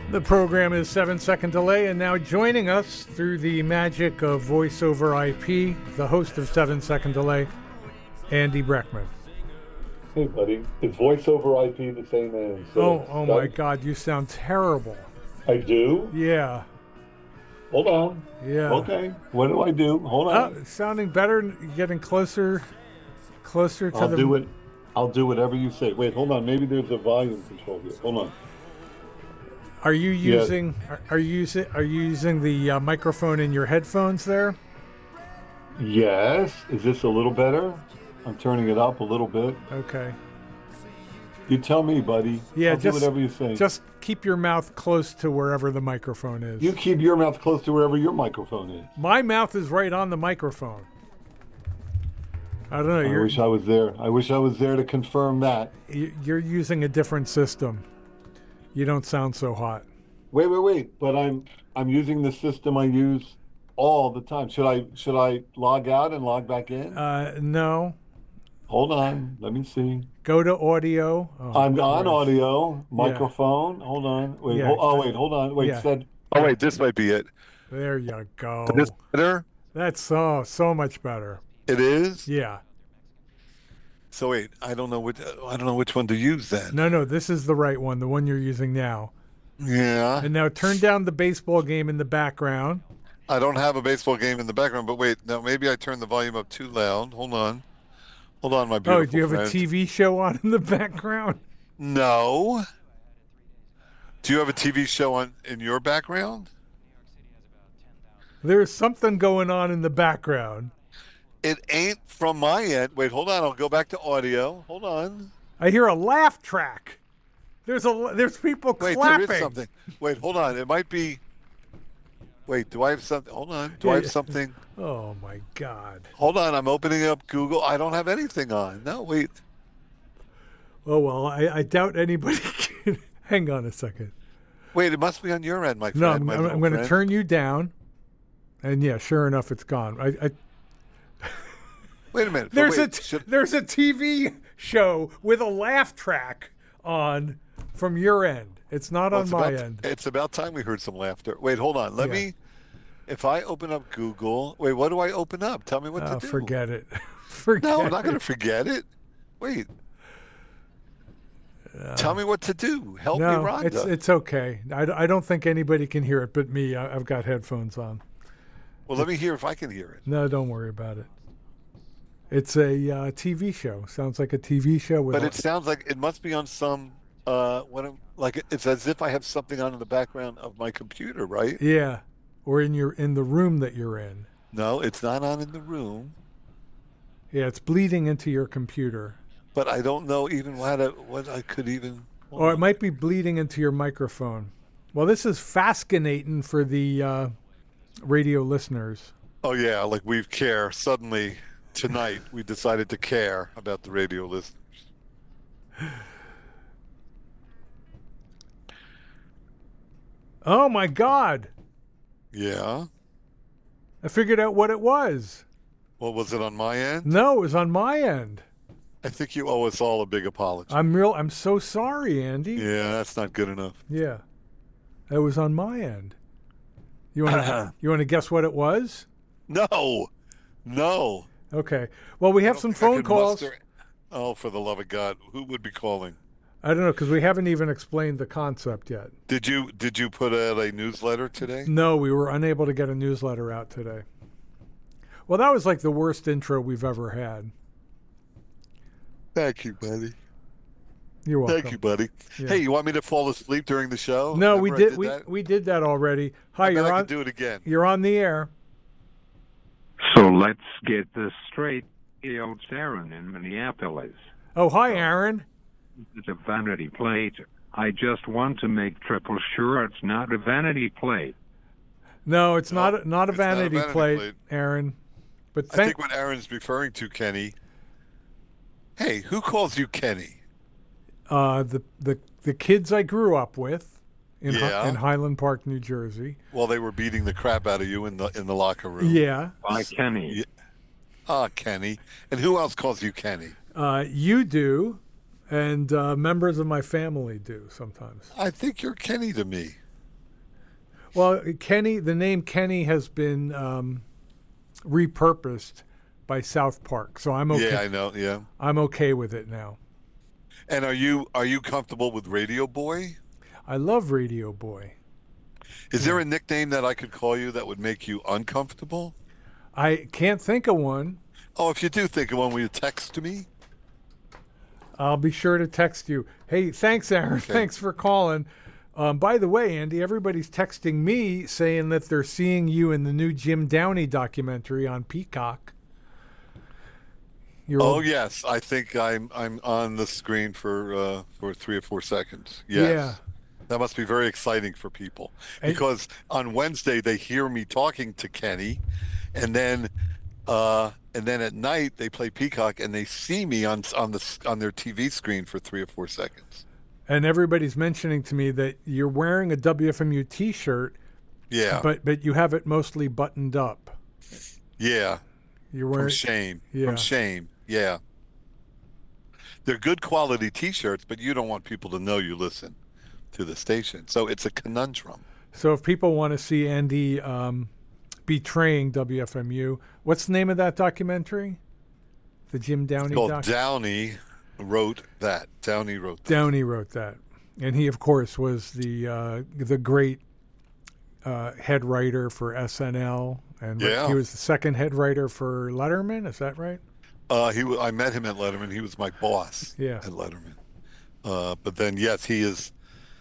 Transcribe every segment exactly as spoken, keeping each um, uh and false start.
The program is Seven Second Delay, and now joining us through the magic of voice over I P, the host of Seven Second Delay, Andy Breckman. Hey, buddy. Is voice over I P the same as? Uh, oh, oh my God, you sound terrible. I do? Yeah. Hold on. Yeah. Okay. What do I do? Hold on. Oh, sounding better, getting closer, closer to I'll the. do it. I'll do whatever you say. Wait, hold on. Maybe there's a volume control here. Hold on. Are you using? Yeah. Are, are you using? Are you using the uh, microphone in your headphones there? Yes. Is this a little better? I'm turning it up a little bit. Okay. You tell me, buddy. Yeah, I'll just do whatever you say. Just keep your mouth close to wherever the microphone is. You keep your mouth close to wherever your microphone is. My mouth is right on the microphone. I don't know. I You're, wish I was there. I wish I was there to confirm that. You're using a different system. You don't sound so hot. Wait, wait, wait. But I'm I'm using the system I use all the time. Should I should I log out and log back in? Uh, no. Hold on. Let me see. Go to audio. Oh, I'm on audio. Microphone. Yeah. Hold on. Wait. Yeah. Hold, oh, wait. Hold on. Wait. Yeah. Said. Oh, wait. This might be it. There you go. Is this better? That's so so much better. It is. Yeah. So wait, I don't know which I don't know which one to use then. No, no, this is the right one, the one you're using now. Yeah. And now turn down the baseball game in the background. I don't have a baseball game in the background, but wait, now maybe I turned the volume up too loud. Hold on. Hold on, my beautiful Oh, do you have friend. a T V show on in the background? No. Do you have a T V show on in your background? There's something going on in the background. It ain't from my end. Wait, hold on. I'll go back to audio. Hold on. I hear a laugh track. There's a there's people Wait, clapping. there is something. Wait, hold on. It might be. Wait, do I have something? Hold on. Do I have something? Oh my God. Hold on. I'm opening up Google. I don't have anything on. No, wait. Oh well, I, I doubt anybody can. Hang on a second. Wait, it must be on your end, my friend. No, I'm, my I'm, I'm going to turn you down. And yeah, sure enough, it's gone. I. I Wait a minute. There's wait, a t- should... there's a T V show with a laugh track on from your end. It's not well, on it's my about, end. It's about time we heard some laughter. Wait, hold on. Let yeah. me. If I open up Google, wait, what do I open up? Tell me what oh, to do. Forget it. forget no, I'm not it. going to forget it. Wait. Uh, Tell me what to do. Help no, me, Rhonda. It's it's okay. I, I don't think anybody can hear it but me. I, I've got headphones on. Well, let me hear if I can hear it. No, don't worry about it. It's a uh, T V show. Sounds like a T V show. With but a, it sounds like it must be on some, uh, what I'm, like it's as if I have something on in the background of my computer, right? Yeah, or in your in the room that you're in. No, it's not on in the room. Yeah, it's bleeding into your computer. But I don't know even what I, what I could even. Or it might be bleeding into your microphone. Well, this is fascinating for the uh, radio listeners. Oh yeah, like we care suddenly. Tonight, we decided to care about the radio listeners. Oh, my God. Yeah? I figured out what it was. Well, was it on my end? No, it was on my end. I think you owe us all a big apology. I'm real. I'm so sorry, Andy. Yeah, that's not good enough. Yeah. It was on my end. You want to you want to guess what it was? No. No. Okay. Well, we have some phone calls. Muster... Oh, for the love of God, who would be calling? I don't know, because we haven't even explained the concept yet. Did you Did you put out a newsletter today? No, we were unable to get a newsletter out today. Well, that was like the worst intro we've ever had. Thank you, buddy. You're welcome. Thank you, buddy. Yeah. Hey, you want me to fall asleep during the show? No, Remember we did. did we that? we did that already. Hi, I you're bet on. I could do it again. You're on the air. So let's get this straight. It's Aaron in Minneapolis. Oh, hi, Aaron. It's a vanity plate. I just want to make triple sure it's not a vanity plate. No, it's no, not. Not a vanity, not a vanity plate, plate, Aaron. But I thank- think what Aaron's referring to, Kenny. Hey, who calls you Kenny? Uh, the the the kids I grew up with in yeah. Hi- in Highland Park, New Jersey. Well, they were beating the crap out of you in the in the locker room. Yeah. By Kenny. Yeah. Ah, Kenny. And who else calls you Kenny? Uh, you do, and uh, members of my family do sometimes. I think you're Kenny to me. Well, Kenny, the name Kenny has been um, repurposed by South Park, so I'm okay. Yeah, I know. Yeah. I'm okay with it now. And are you are you comfortable with Radio Boy? I love Radio Boy. Is there a nickname that I could call you that would make you uncomfortable? I can't think of one. Oh, if you do think of one, will you text me? I'll be sure to text you. Hey, thanks, Aaron. Okay. Thanks for calling. Um, by the way, Andy, everybody's texting me saying that they're seeing you in the new Jim Downey documentary on Peacock. You're Oh all- yes, I think I'm I'm on the screen for uh, for three or four seconds. Yes. Yeah. That must be very exciting for people And- because on Wednesday they hear me talking to Kenny, and then uh, and then at night they play Peacock and they see me on on the on their T V screen for three or four seconds. And everybody's mentioning to me that you're wearing a W F M U T-shirt, Yeah, but but you have it mostly buttoned up. yeah, You're from wearing shame, Yeah. from shame. Yeah, they're good quality T-shirts, but you don't want people to know you listen to the station, so it's a conundrum. So if people want to see Andy um, betraying W F M U, what's the name of that documentary? The Jim Downey Well, doc. Downey wrote that. Downey wrote that. Downey wrote that, and he, of course, was the uh, the great uh, head writer for S N L, and Yeah. he was the second head writer for Letterman. Is that right? Uh, he, wa- I met him at Letterman. He was my boss Yeah. at Letterman. Uh, but then, yes, he is.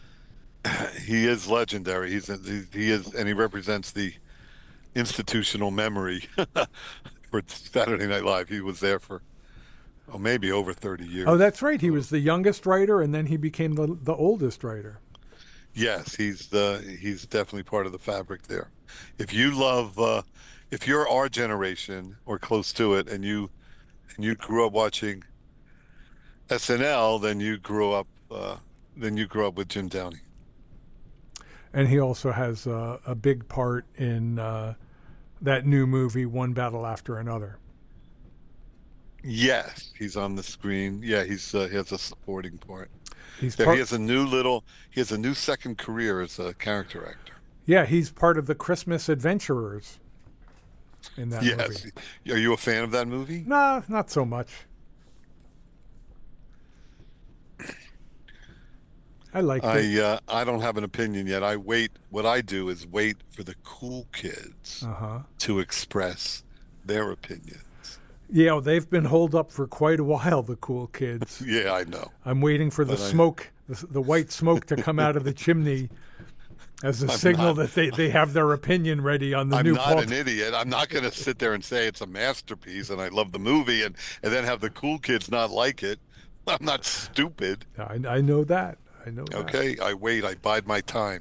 He is legendary. He's a, he, he is, and he represents the institutional memory for Saturday Night Live. He was there for, oh, maybe over thirty years. Oh, that's right. He was the youngest writer, and then he became the the oldest writer. Yes, he's the he's definitely part of the fabric there. If you love, uh, if you're our generation or close to it, and you and you grew up watching S N L, then you grew up uh, then you grew up with Jim Downey. And he also has uh, a big part in uh, that new movie, One Battle After Another. Yes, he's on the screen. Yeah, he's uh, he has a supporting part. He's There, part, he has a new little he has a new second career as a character actor. yeah, he's part of the Christmas Adventurers in that Yes, movie. are you a fan of that movie? Nah, not so much. I liked it. I uh, I don't have an opinion yet. I wait. What I do is wait for the cool kids Uh-huh. to express their opinions. Yeah, well, they've been holed up for quite a while, the cool kids. Yeah, I know. I'm waiting for the But I- smoke, the, the white smoke to come out of the chimney as a I'm signal not- that they, they have their opinion ready on the I'm new not Paul. an idiot. I'm not going to sit there and say it's a masterpiece and I love the movie and, and then have the cool kids not like it. I'm not stupid. I, I know that. I know that. Okay, I wait. I bide my time.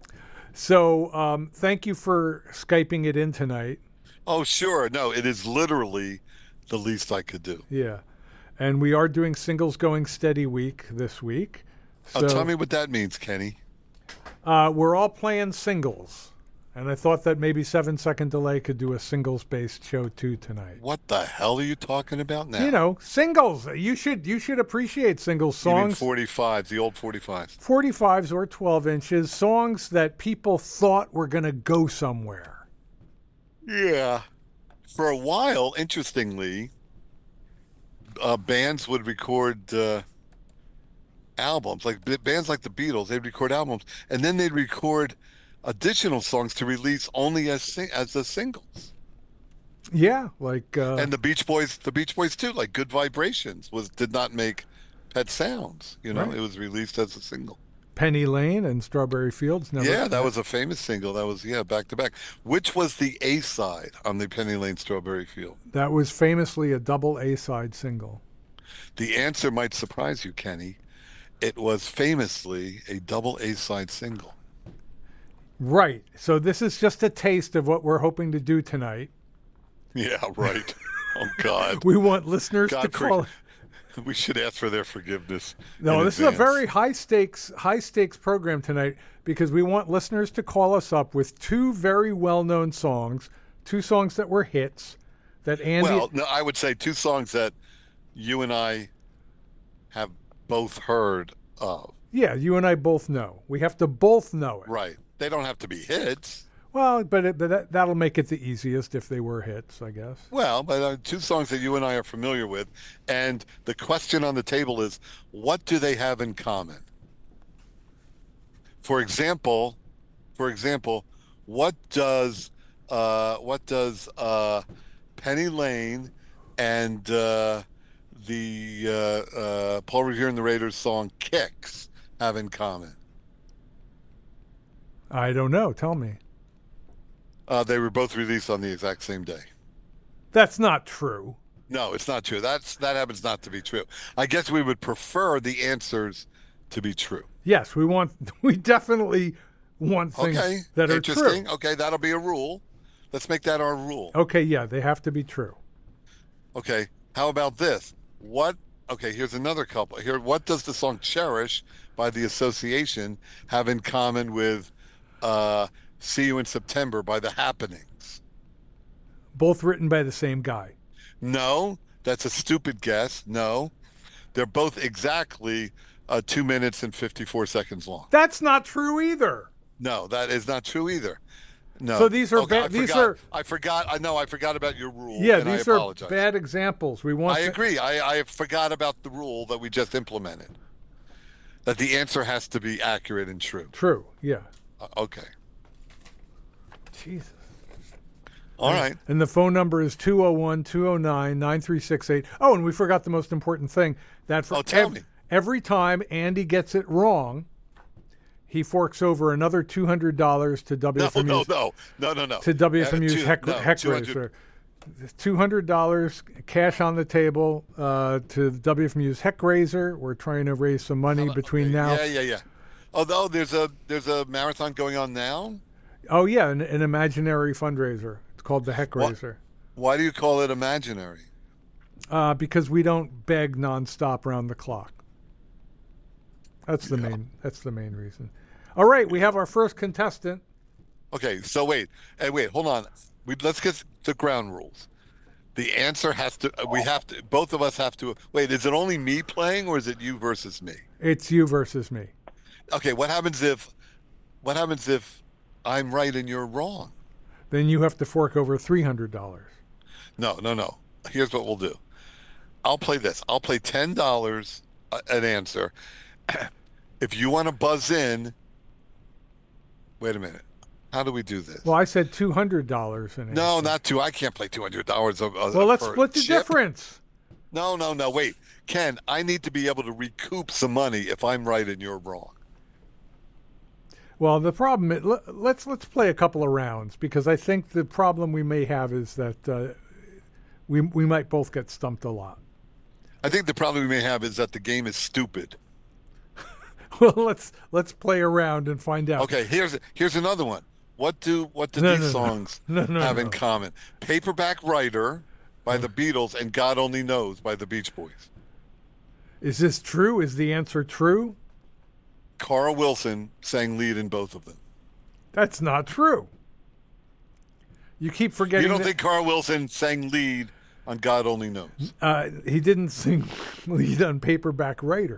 So um, thank you for Skyping it in tonight. Oh, sure. No, it is literally the least I could do. Yeah. And we are doing Singles Going Steady week this week. So Oh, tell me what that means, Kenny. uh, we're all playing singles. And I thought that maybe Seven Second Delay could do a singles-based show too tonight. What the hell are you talking about now? You know, singles. You should you should appreciate singles You mean songs. forty-fives, the old forty-fives. forty-fives or twelve inches, songs that people thought were going to go somewhere. Yeah. For a while, interestingly, uh, bands would record uh, albums, like b- bands like the Beatles. They'd record albums, and then they'd record additional songs to release only as sing- as the singles. Yeah, like uh, And the Beach Boys, the Beach Boys too, like "Good Vibrations" was did not make Pet Sounds. You know, Right. it was released as a single. Penny Lane and Strawberry Fields. Never, Yeah, that was a famous single. That was yeah, back to back. Which was the A side on the Penny Lane Strawberry Field? that was famously a double A side single. The answer might surprise you, Kenny. It was famously a double A side single. Right. So this is just a taste of what we're hoping to do tonight. Yeah, right. Oh God. We want listeners God to call. for- we should ask for their forgiveness. No, in this is a advance. very high stakes high stakes program tonight because we want listeners to call us up with two very well known songs, two songs that were hits that Andy. Well, no, I would say two songs that you and I have both heard of. Yeah, you and I both know. We have to both know it. Right. They don't have to be hits. Well, but, it, but that, that'll make it the easiest if they were hits, I guess. Well, but uh, two songs that you and I are familiar with, and the question on the table is, what do they have in common? For example, for example, what does uh, what does uh, Penny Lane and uh, the uh, uh, Paul Revere and the Raiders song "Kicks" have in common? I don't know. Tell me. Uh, they were both released on the exact same day. That's not true. No, it's not true. That's that happens not to be true. I guess we would prefer the answers to be true. Yes, we want. We definitely want things Okay, that are interesting. true. Okay, that'll be a rule. Let's make that our rule. Okay, yeah, they have to be true. Okay, how about this? What? Okay, here's another couple. Here, what does the song "Cherish" by The Association have in common with uh, "See You in September" by The Happenings? Both written by the same guy. No, that's a stupid guess. No, they're both exactly uh, two minutes and fifty-four seconds long. That's not true either. No, that is not true either. No. So these are okay, ba- I these forgot, are I forgot. I know. I forgot about your rule. yeah, and these I are apologize. bad examples. We want. I to- agree. I, I forgot about the rule that we just implemented. That the answer has to be accurate and true. True. Yeah. Uh, okay. Jesus. All right. And the phone number is two oh one, two oh nine, nine three six eight. Oh, and we forgot the most important thing. That for Oh, tell ev- me. every time Andy gets it wrong, he forks over another two hundred dollars to No, WFMU's, no, no, no, no, no. to WFMU's Uh, two- heck, no, heck two hundred raiser. two hundred dollars cash on the table uh, to W F M U's heck raiser. We're trying to raise some money between Okay, now. Yeah, yeah, yeah. Although there's a there's a marathon going on now. Oh, yeah, an, an imaginary fundraiser. It's called the heck What? raiser. Why do you call it imaginary? Uh, because we don't beg nonstop around the clock. That's the Yeah. main. That's the main reason. All right, we have our first contestant. Okay, so wait, hey, wait, hold on. We let's get the ground rules. The answer has to. We have to. Both of us have to. Wait, is it only me playing, or is it you versus me? It's you versus me. Okay, what happens if? What happens if I'm right and you're wrong? Then you have to fork over three hundred dollars. No, no, no. Here's what we'll do. I'll play this. I'll play ten dollars an answer. If you want to buzz in. Wait a minute. How do we do this? Well, I said two hundred dollars an No, answer. not two. I can't play two hundred dollars. Well, let's split the difference. No, no, no. Wait, Ken. I need to be able to recoup some money if I'm right and you're wrong. Well, the problem is, le- let's let's play a couple of rounds because I think the problem we may have is that uh, we we might both get stumped a lot. I think the problem we may have is that the game is stupid. Well, let's let's play around and find out. Okay, here's here's another one. What do what do No, these no, no. songs No, no, have no. in common? Paperback Writer by the Beatles and God Only Knows by the Beach Boys. Is this true? Is the answer true? Carl Wilson sang lead in both of them. That's not true. You keep forgetting. You don't that- think Carl Wilson sang lead on God Only Knows? uh, he didn't sing lead on Paperback Writer?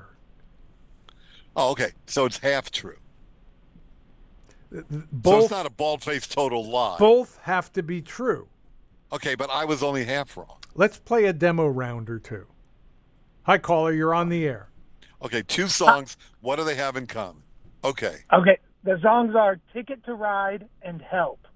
Oh, okay. So it's half true. So Both it's not a bald-faced total lie. both have to be true. Okay, but I was only half wrong. Let's play a demo round or two. Hi, caller. You're on the air. Okay, two songs. What do they have in common? Okay. Okay, the songs are Ticket to Ride and Help.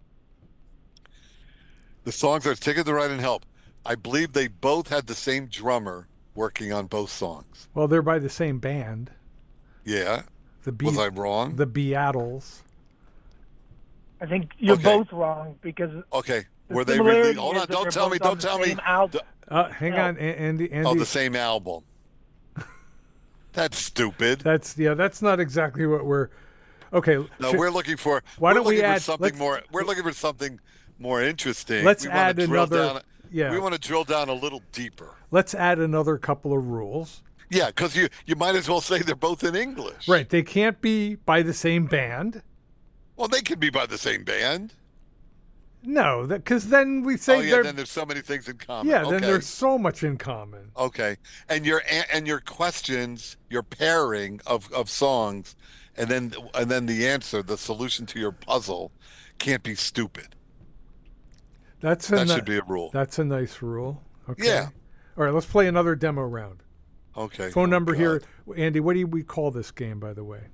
The songs are Ticket to Ride and Help. I believe they both had the same drummer working on both songs. Well, they're by the same band. Yeah. The Be- Was I wrong? The Beatles. I think you're Okay. both wrong because Okay. the Were they similarity really? Hold is on. that Don't they're tell me. both on Don't the tell me. same album. Uh, hang No. on, A- Andy. Andy. Oh, the same album. That's stupid. That's yeah. That's not exactly what we're. Okay. No, should- we're looking for. Why we're don't we looking for add- something let's- more? We're looking for something more interesting. Let's we wanna add drill another- Down, yeah. We want to drill down a little deeper. let's add another couple of rules. Yeah, because you you might as well say they're both in English. Right. They can't be by the same band. Well, they could be by the same band. No, because then we say oh yeah, they're. then there's so many things in common. yeah, okay. then there's so much in common. Okay, and your a- and your questions, your pairing of, of songs and then and then the answer, the solution to your puzzle, can't be stupid. That's a That ni- should be a rule. That's a nice rule. Okay. Yeah. All right, let's play another demo round. Okay. Phone Oh, number God. here, Andy. What do we call this game, by the way?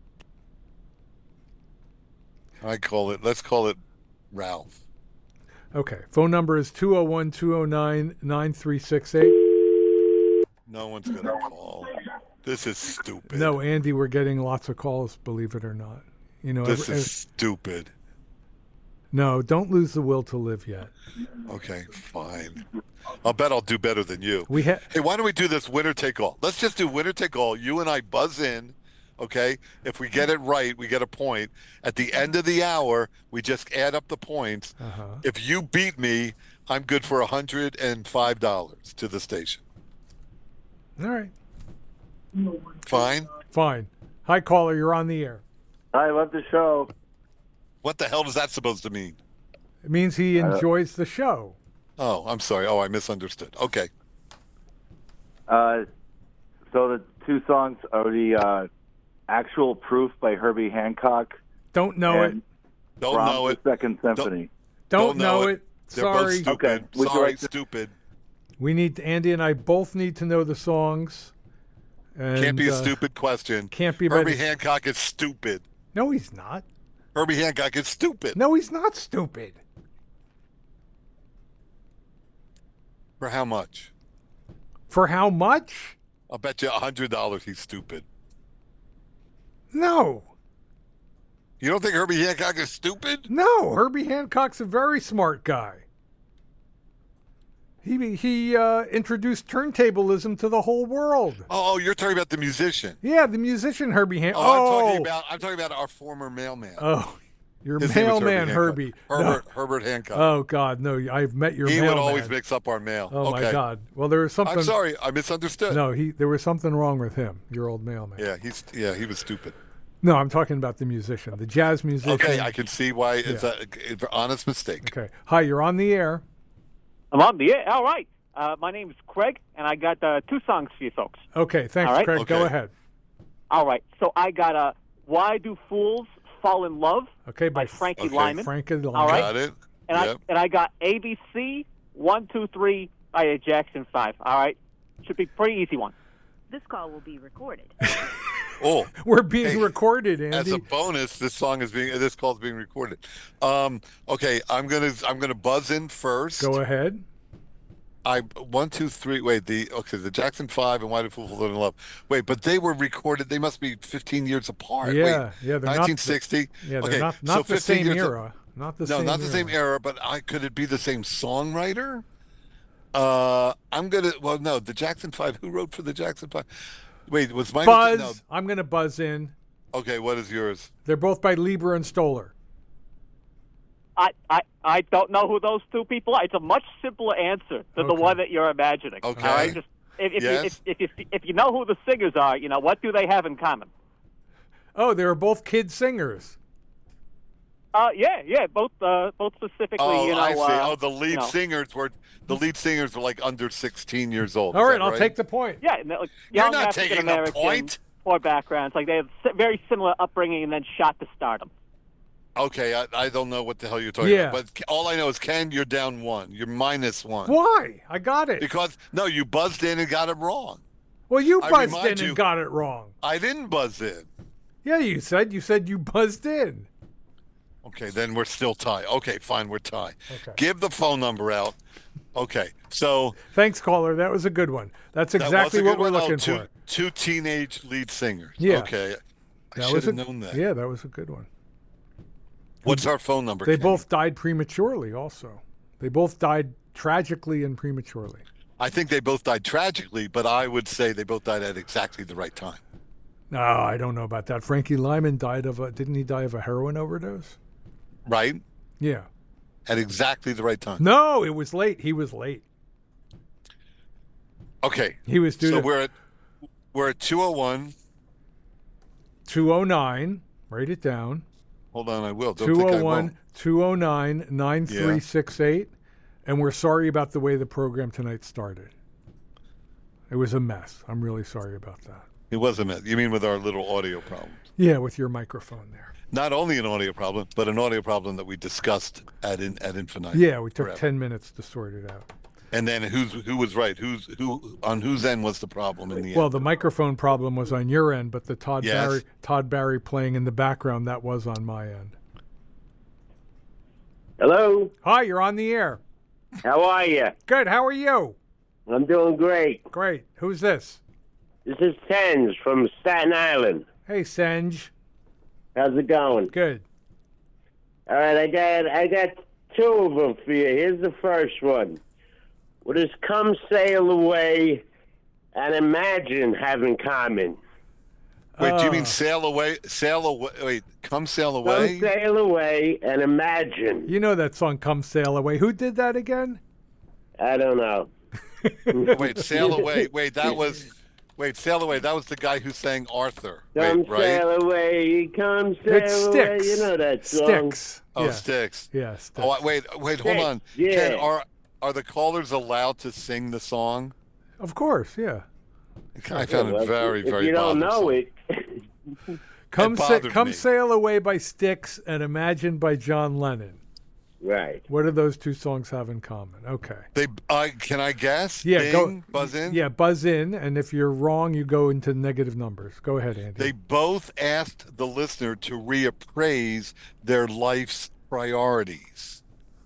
I call it. Let's call it Ralph. Okay. Phone number is two oh one, two oh nine, nine three six eight. No one's gonna call. This is stupid. No, Andy, we're getting lots of calls, believe it or not. You know, This ev- is stupid. no, don't lose the will to live yet. Okay, fine. I'll bet I'll do better than you. We ha- Hey, why don't we do this winner take all? Let's just do winner take all. You and I buzz in, okay? If we get it right, we get a point. At the end of the hour, we just add up the points. uh-huh. If you beat me, I'm good for one hundred five dollars to the station. All right. Fine? Fine. Hi, caller. You're on the air. I love the show. What the hell is that supposed to mean? It means he Uh, enjoys the show. Oh, I'm sorry. Oh, I misunderstood. Okay. Uh, so the two songs are the uh, Actual Proof by Herbie Hancock Don't know and it. Don't Brahms' know it. Second Symphony. Don't, don't know know it. it. They're Sorry. both stupid. Okay. Would you Sorry, like to- stupid. We need Andy and I both need to know the songs. And, Can't be a uh, stupid question. Can't be. By Herbie the- Hancock is stupid. No, he's not. Herbie Hancock is stupid. No, he's not stupid. For how much? For how much? I'll bet you one hundred dollars he's stupid. No. You don't think Herbie Hancock is stupid? No, Herbie Hancock's a very smart guy. He he uh, introduced turntablism to the whole world. Oh, oh, you're talking about the musician. Yeah, the musician Herbie Hancock. Oh, I'm talking about I'm talking about our former mailman. Oh, your His name was mailman Herbie Herbie. Hancock. No. Herbert Herbert Hancock. Oh God, no! I've met your he mailman. would always mix up our mail. Oh okay. my God! Well, there was something. I'm sorry, I misunderstood. No, he there was something wrong with him. Your old mailman. Yeah, he's yeah, he was stupid. No, I'm talking about the musician, the jazz musician. Okay, I can see why it's Yeah. a, it's an honest mistake. Okay. Hi, you're on the air. I'm on the air. All right. Uh, my name is Craig, and I got uh, two songs for you folks. Okay, thanks, All right. Craig. Go Okay. ahead. All right. So I got uh, Why Do Fools Fall in Love Okay, by by Frankie Okay. Lyman. Frankie Lyman. All right. Got it. And, Yep. I, and I got A B C one two three by uh, Jackson five. All right. Should be a pretty easy one. This call will be recorded. Oh, We're being Hey, recorded, as Andy. a bonus, this song is being this call is being recorded. Um, okay, I'm gonna I'm gonna buzz in first. Go ahead. I one two three. Wait, the okay, the Jackson Five and Why Do Fools Fall in Love. Wait, but they were recorded. They must be fifteen years apart. Yeah, Wait, yeah, they're not- nineteen sixty. Yeah, they're okay, not, so not the fifteen same years era. Not the no, same not the era. same era. But I could it be the same songwriter? Uh, I'm gonna. Well, no, the Jackson Five. Who wrote for the Jackson Five? Wait, was mine? Buzz. No. I'm going to buzz in. Okay, what is yours? They're both by Lieber and Stoller. I, I, I don't know who those two people are. It's a much simpler answer than the Okay. one that you're imagining. Okay. All right. Just if, if, Yes. you, if, if, you, if you know who the singers are, you know what do they have in common? Oh, they were both kid singers. Uh, yeah, yeah, both, uh, both specifically. Oh, you know, I see. uh, oh, the lead you know. singers were the lead singers were like under sixteen years old. All Is right, that I'll take the point. Yeah, and they're, like, You're young not African taking a American point. poor backgrounds. Like they have si- very similar upbringing and then shot to stardom. Okay, I, I don't know what the hell you're talking Yeah. about, but all I know is Ken, you're down one. You're minus one. Why? I got it. Because no, you buzzed in and got it wrong. Well, you I buzzed remind in you- and got it wrong. I didn't buzz in. Yeah, you said. You said you buzzed in. Okay, then we're still tied. Okay, fine, we're tied. Okay. Give the phone number out. Okay, so Thanks, caller. That was a good one. That's that was exactly a what good we're one. Oh, looking two, for. Two teenage lead singers. Yeah. Okay, I That should was have a, known that. Yeah, that was a good one. What's our phone number? They Ken? both died prematurely. Also, they both died tragically and prematurely. I think they both died tragically, but I would say they both died at exactly the right time. No, I don't know about that. Frankie Lyman died of a. Didn't he die of a heroin overdose? Right? Yeah. At exactly the right time. No, it was late. He was late. Okay. He was due So to we're at we're at two oh one. two oh nine. Write it down. Hold on, I will. Don't think I two oh one, won't. two oh nine, nine three six eight. And we're sorry about the way the program tonight started. It was a mess. I'm really sorry about that. It wasn't it. You mean with our little audio problem? Yeah, with your microphone there. Not only an audio problem, but an audio problem that we discussed at in, at infinitum. Yeah, we took forever. ten minutes to sort it out. And then who's who was right? Who's who on whose end was the problem in the Well, end? the microphone problem was on your end, but the Todd Yes. Barry Todd Barry playing in the background, that was on my end. Hello. Hi, you're on the air. How are you? Good. How are you? I'm doing great. Great. Who's this? This is Tens from Staten Island. Hey, Senj. How's it going? Good. All right, I got I got two of them for you. Here's the first one. What does "Come Sail Away" and "Imagine" have in common? Wait, do you Uh, mean sail away? Sail away? Wait, come sail away? Come sail away and imagine. You know that song, Come Sail Away. Who did that again? I don't know. Wait, sail away. Wait, that was. Wait, sail away. That was the guy who sang Arthur. Come Wait, right? sail away, come sail It's away. Sticks. You know that song. Sticks. Oh, yeah. Sticks. Yeah, Sticks. Oh, wait, wait, hold Sticks, on. yeah. Ken, are are the callers allowed to sing the song? Of course, yeah. I found Well, it very, if very you don't know bothersome. it, Come, sa- bothered come me. Sail Away by Styx and Imagine by John Lennon. right. What do those two songs have in common? Okay. They, uh, can I guess? Yeah, Ding, go. buzz in. Yeah, buzz in, and if you're wrong, you go into negative numbers. Go ahead, Andy. They both asked the listener to reappraise their life's priorities.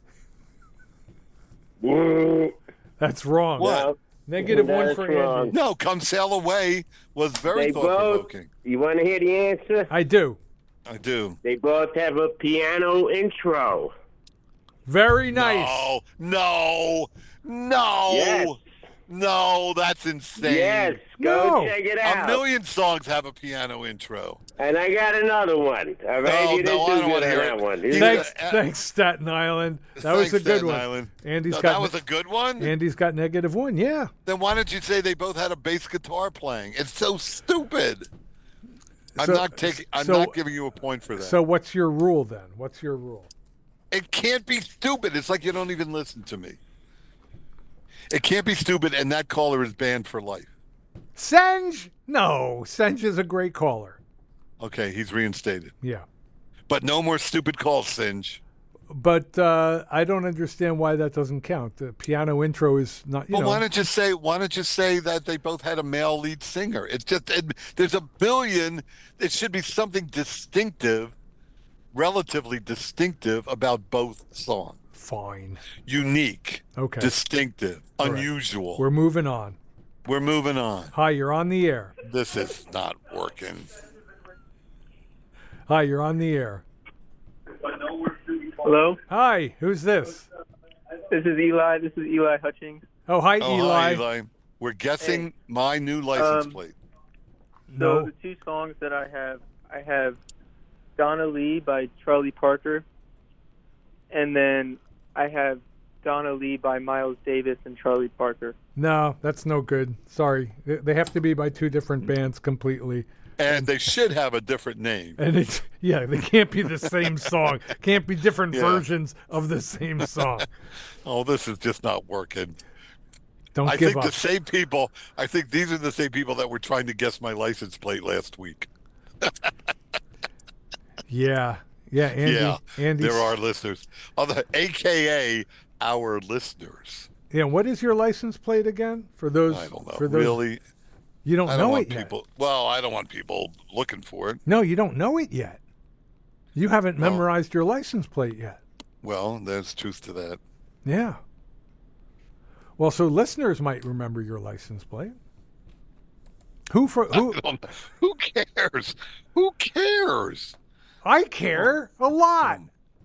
Mm, That's wrong. What? no, Negative one that's for wrong. Andy. No, come sail away was very They thought both. provoking. You want to hear the answer? I do. I do. They both have a piano intro. Very nice. No, no, no, Yes. no, that's insane. Yes, go No. check it A out. million songs have a piano intro. And I got another one. All right, Oh, you didn't no, I do don't good wanna on hear that it. one. You Thanks, Uh, thanks, Staten Island. That was Thanks, a good Staten one. Island. Andy's No, got that was a good one? Andy's got negative one. Yeah. Then why don't you say they both had a bass guitar playing? It's so stupid. I'm So- not taking. I'm so- not giving you a point for that. So what's your rule then? What's your rule? It can't be stupid. It's like you don't even listen to me. It can't be stupid, and that caller is banned for life. Senj? No, Senj is a great caller. Okay, he's reinstated. Yeah. But no more stupid calls, Singe. But uh, I don't understand why that doesn't count. The piano intro is not, you Well, know. why don't you say? Why don't you say that they both had a male lead singer? It's just it, there's a billion. It should be something distinctive, relatively distinctive about both songs. Fine. Unique, Okay. distinctive, All right. unusual. We're moving on. We're moving on. Hi, you're on the air. This is not working. Hi, you're on the air. Hello, Hi, who's this? this is Eli. This is Eli Hutchings. Oh, hi, Oh, Eli. hi, Eli. We're guessing my new license Um, plate. No. So the two songs that I have, I have Donna Lee by Charlie Parker, and then I have Donna Lee by Miles Davis and Charlie Parker. No, that's no good. Sorry. They- They have to be by two different bands completely. And they should have a different name. And it's, yeah, they can't be the same song. Can't be different Yeah. versions of the same song. Oh, this is just not working. Don't I give think up. the same people, I think these are the same people that were trying to guess my license plate last week. Yeah. Yeah, Andy. yeah, Andy's, there are listeners. Other, A K A our listeners. Yeah, what is your license plate again? For those I don't know. for those Really? You don't I don't know want it yet. people. Well, I don't want people looking for it. No, you don't know it yet. You haven't Well- memorized your license plate yet. Well, there's truth to that. Yeah. Well, so listeners might remember your license plate. Who for who? I don't- who cares? Who cares? I care a lot.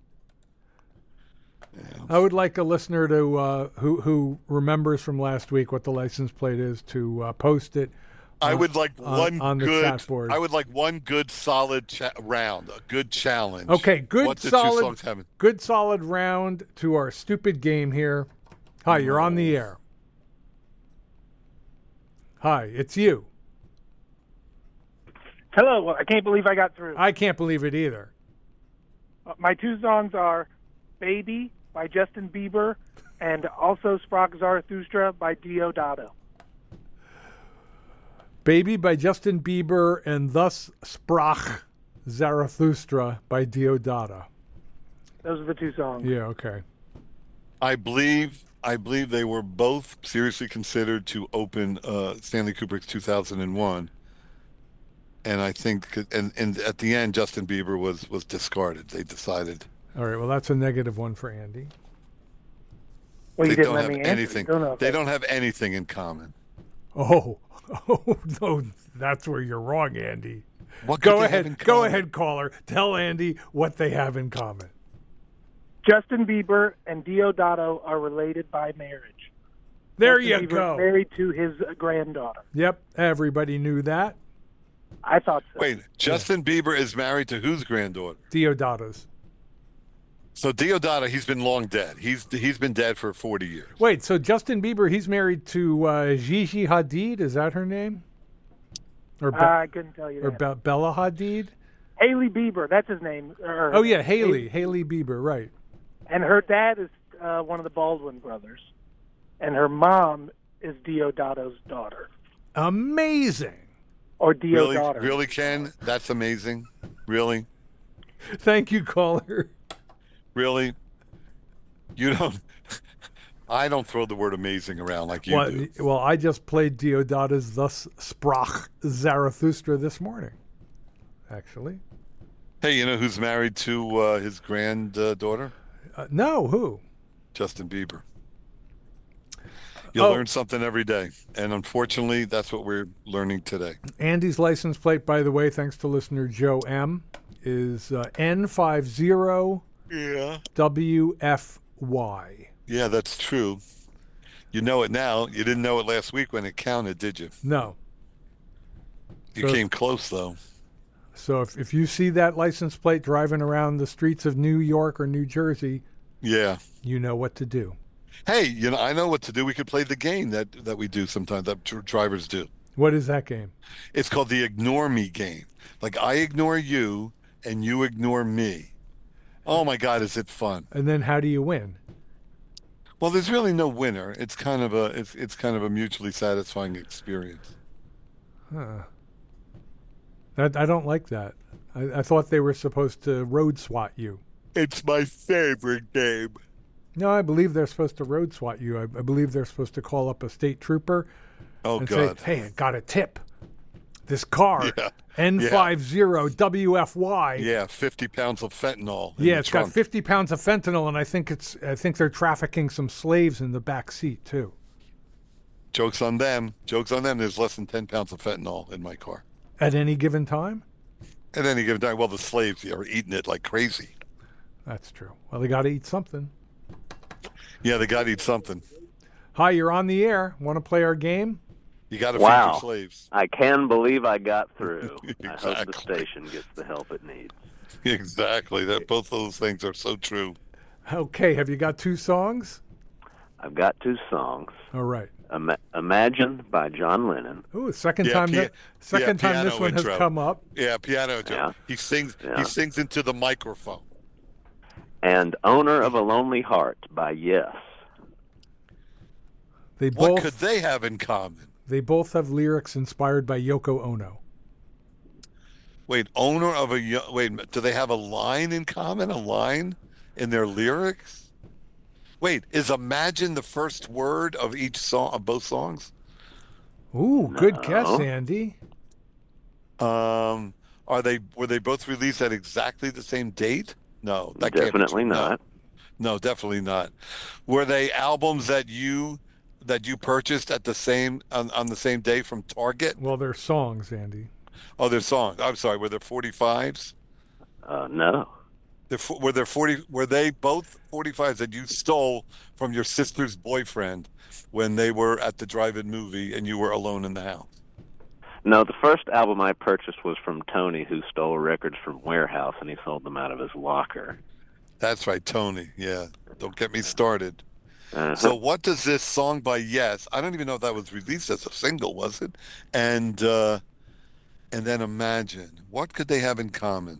I would like a listener to uh, who who remembers from last week what the license plate is to uh, post it. I on- would like on- one on the good. chat board. I would like one good solid cha- round, a good challenge. Okay, good what the two solid, songs have. good solid round to our stupid game here. Hi, you're on the air. Hi, it's you. Hello, well, I can't believe I got through. I can't believe it either. Uh, My two songs are Baby by Justin Bieber and also Sprach Zarathustra by Diodato. Baby by Justin Bieber and Thus Sprach Zarathustra by Deodata. Those are the two songs. Yeah, okay. I believe I believe they were both seriously considered to open uh, Stanley Kubrick's two thousand one, and I think and, and at the end Justin Bieber was was discarded. They decided. All right, well that's a negative one for Andy. Well, you they didn't don't let have me answer. anything. Don't know They that. don't have anything in common. Oh, oh no, that's where you're wrong, Andy. What could Go they have ahead, in go common? ahead, caller. Tell Andy what they have in common. Justin Bieber and Deodato are related by marriage. There Justin you Bieber go. is married to his uh, granddaughter. Yep, everybody knew that. I thought so. Wait, Justin Bieber is married to whose granddaughter? Deodata's. So Deodata, he's been long dead. He's he's been dead for forty years. Wait, so Justin Bieber, he's married to uh, Gigi Hadid. Is that her name? Or, Be- I couldn't tell you or that. Be- Bella Hadid? Haley Bieber, that's his name. Or- Oh yeah, Haley, Haley Bieber, right? And her dad is uh, one of the Baldwin brothers, and her mom is Deodato's daughter, Amazing. or Really, Deodata. really, Ken? That's amazing. Really, Thank you, caller. really. You don't. I don't throw the word amazing around like you Well, do. well, I just played Deodata's Thus Sprach Zarathustra this morning, actually. Hey, you know who's married to uh, his granddaughter? Uh, no, who? Justin Bieber. You'll Oh. learn something every day, and unfortunately, that's what we're learning today. Andy's license plate, by the way, thanks to listener Joe M, is uh, N fifty Yeah. W F Y. Yeah, that's true. You know it now. You didn't know it last week when it counted, did you? No. You So- came close, though. So if, if you see that license plate driving around the streets of New York or New Jersey, Yeah. you know what to do. Hey, you know, I know what to do. We could play the game that, that we do sometimes, that dr- drivers do. What is that game? It's called the ignore me game. Like, I ignore you, and you ignore me. Oh, my God, is it fun. And then how do you win? Well, there's really no winner. It's kind of a it's it's kind of a mutually satisfying experience. Huh. That, I don't like that. I, I thought they were supposed to road swat you. It's my favorite game. No, I believe they're supposed to road swat you. I, I believe they're supposed to call up a state trooper Oh, and God. say, hey, I got a tip. This car, Yeah. N fifty W F Y. Yeah, fifty pounds of fentanyl. in Yeah, the it's got trunk. fifty pounds of fentanyl, and I think it's. I think they're trafficking some slaves in the back seat too. Jokes on them. Jokes on them. There's less than ten pounds of fentanyl in my car. At any given time? At any given time, well, the slaves are eating it like crazy. That's true. Well, they got to eat something. Yeah, they got to eat something. Hi, you're on the air. Want to play our game? You got to feed Wow. your slaves. I can believe I got through. I hope the Exactly. station gets the help it needs. Exactly. That both those things are so true. Okay, have you got two songs? I've got two songs. All right. Ima- Imagine by John Lennon. Ooh, second Yeah, time. pia- that, second yeah, time this piano one has intro. come up. Yeah, piano. Yeah. He sings. Yeah. He sings into the microphone. And Owner of a Lonely Heart by Yes. They What both. could they have in common? They both have lyrics inspired by Yoko Ono. Wait, owner of a yo- wait. Do they have a line in common? A line in their lyrics? Wait, is "Imagine" the first word of each song of both songs? Ooh, good No. guess, Andy. Um, are they were they both released at exactly the same date? No, that can't be Definitely true. No. not. No, definitely not. Were they albums that you that you purchased at the same on, on the same day from Target? Well, they're songs, Andy. Oh, they're songs. I'm sorry. Were there forty-fives? Uh, no. There, fo- were there forty? Were they both forty-fives that you stole from your sister's boyfriend when they were at the drive-in movie and you were alone in the house? No, the first album I purchased was from Tony, who stole records from Warehouse, and he sold them out of his locker. That's right, Tony. Yeah, don't get me started. Uh-huh. So, what does this song by Yes? I don't even know if that was released as a single, was it? And uh, and then Imagine. What could they have in common?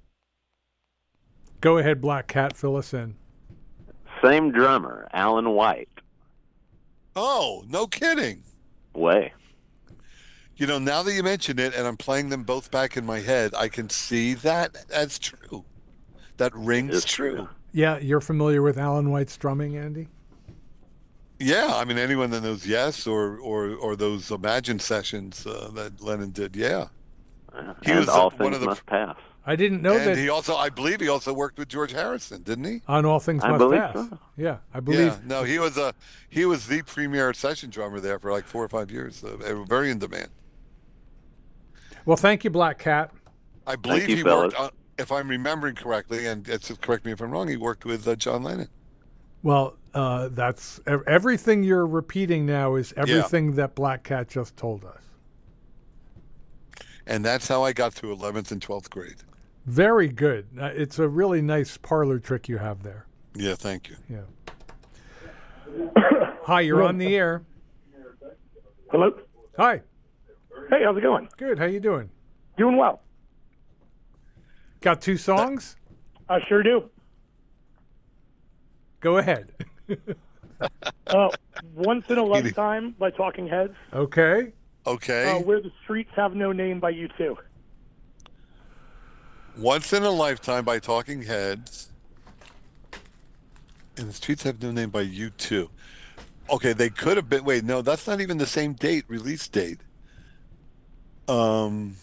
Go ahead, Black Cat. Fill us in. Same drummer, Alan White. Oh, no kidding. Way. You know, now that you mention it, and I'm playing them both back in my head, I can see that as true. That rings true. Yeah, you're familiar with Alan White's drumming, Andy? Yeah, I mean, anyone that knows Yes or or or those Imagine sessions uh, that Lennon did, yeah. He and was All uh, Things one of the. Must Pass. I didn't know and that. he also, I believe, he also worked with George Harrison, didn't he? On All Things I Must believe Pass. so. Yeah, I believe. Yeah, no, he was a he was the premier session drummer there for like four or five years. Uh, very in demand. Well, thank you, Black Cat. I believe you, he fellas. worked, on, if I'm remembering correctly, and it's, correct me if I'm wrong, he worked with uh, John Lennon. Well, uh, that's ev- everything you're repeating now is everything that Black Cat just told us. And that's how I got through eleventh and twelfth grade. Very good. Uh, it's a really nice parlor trick you have there. Yeah, thank you. Yeah. Hi, you're on the air. Hello. Hi. Hey, how's it going? Good. How you doing? Doing well. Got two songs? I sure do. Go ahead. Uh, Once in a Lifetime by Talking Heads. Okay. Okay. Uh, Where the Streets Have No Name by U two. Once in a Lifetime by Talking Heads. And the Streets Have No Name by U two. Okay, they could have been. Wait, no, that's not even the same date, release date. Um,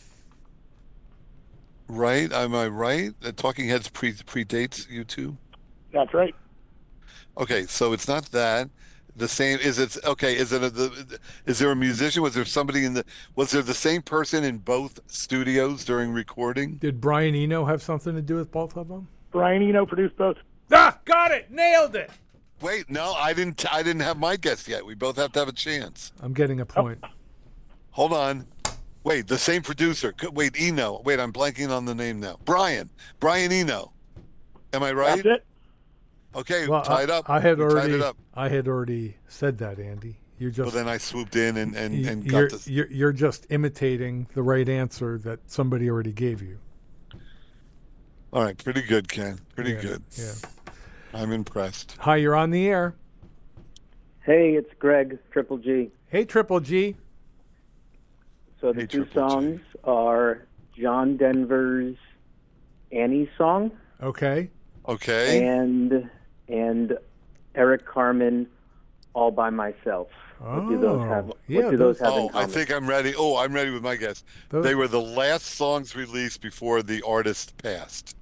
right? Am I right? That Talking Heads pre predates U two? That's right. Okay, so it's not that. The same is it okay? Is it a, the? Is there a musician? Was there somebody in the? Was there the same person in both studios during recording? Did Brian Eno have something to do with both of them? Brian Eno produced both. Ah, got it. Nailed it. Wait, no, I didn't. I didn't have my guess yet. We both have to have a chance. I'm getting a point. Oh. Hold on. Wait, the same producer. Could- Wait, Eno. Wait, I'm blanking on the name now. Brian. Brian Eno. Am I right? That's it. Okay, Well, tied I, up. I had We tied already. it up. I had already said that, Andy. You're But just. then I swooped in and and, you- and you're, got this. you're, you're just imitating the right answer that somebody already gave you. All right, pretty good, Ken. Pretty Yeah, good. yeah. I'm impressed. Hi, you're on the air. Hey, it's Greg, Triple G. Hey, Triple G. So the Hey, two Triple G. songs are John Denver's Annie song Okay. Okay. and and Eric Carmen All by Myself. What do those have? Oh, yeah, what do those, those- have in Oh, I common? think I'm ready. Oh, I'm ready with my guess. Those- They were the last songs released before the artist passed.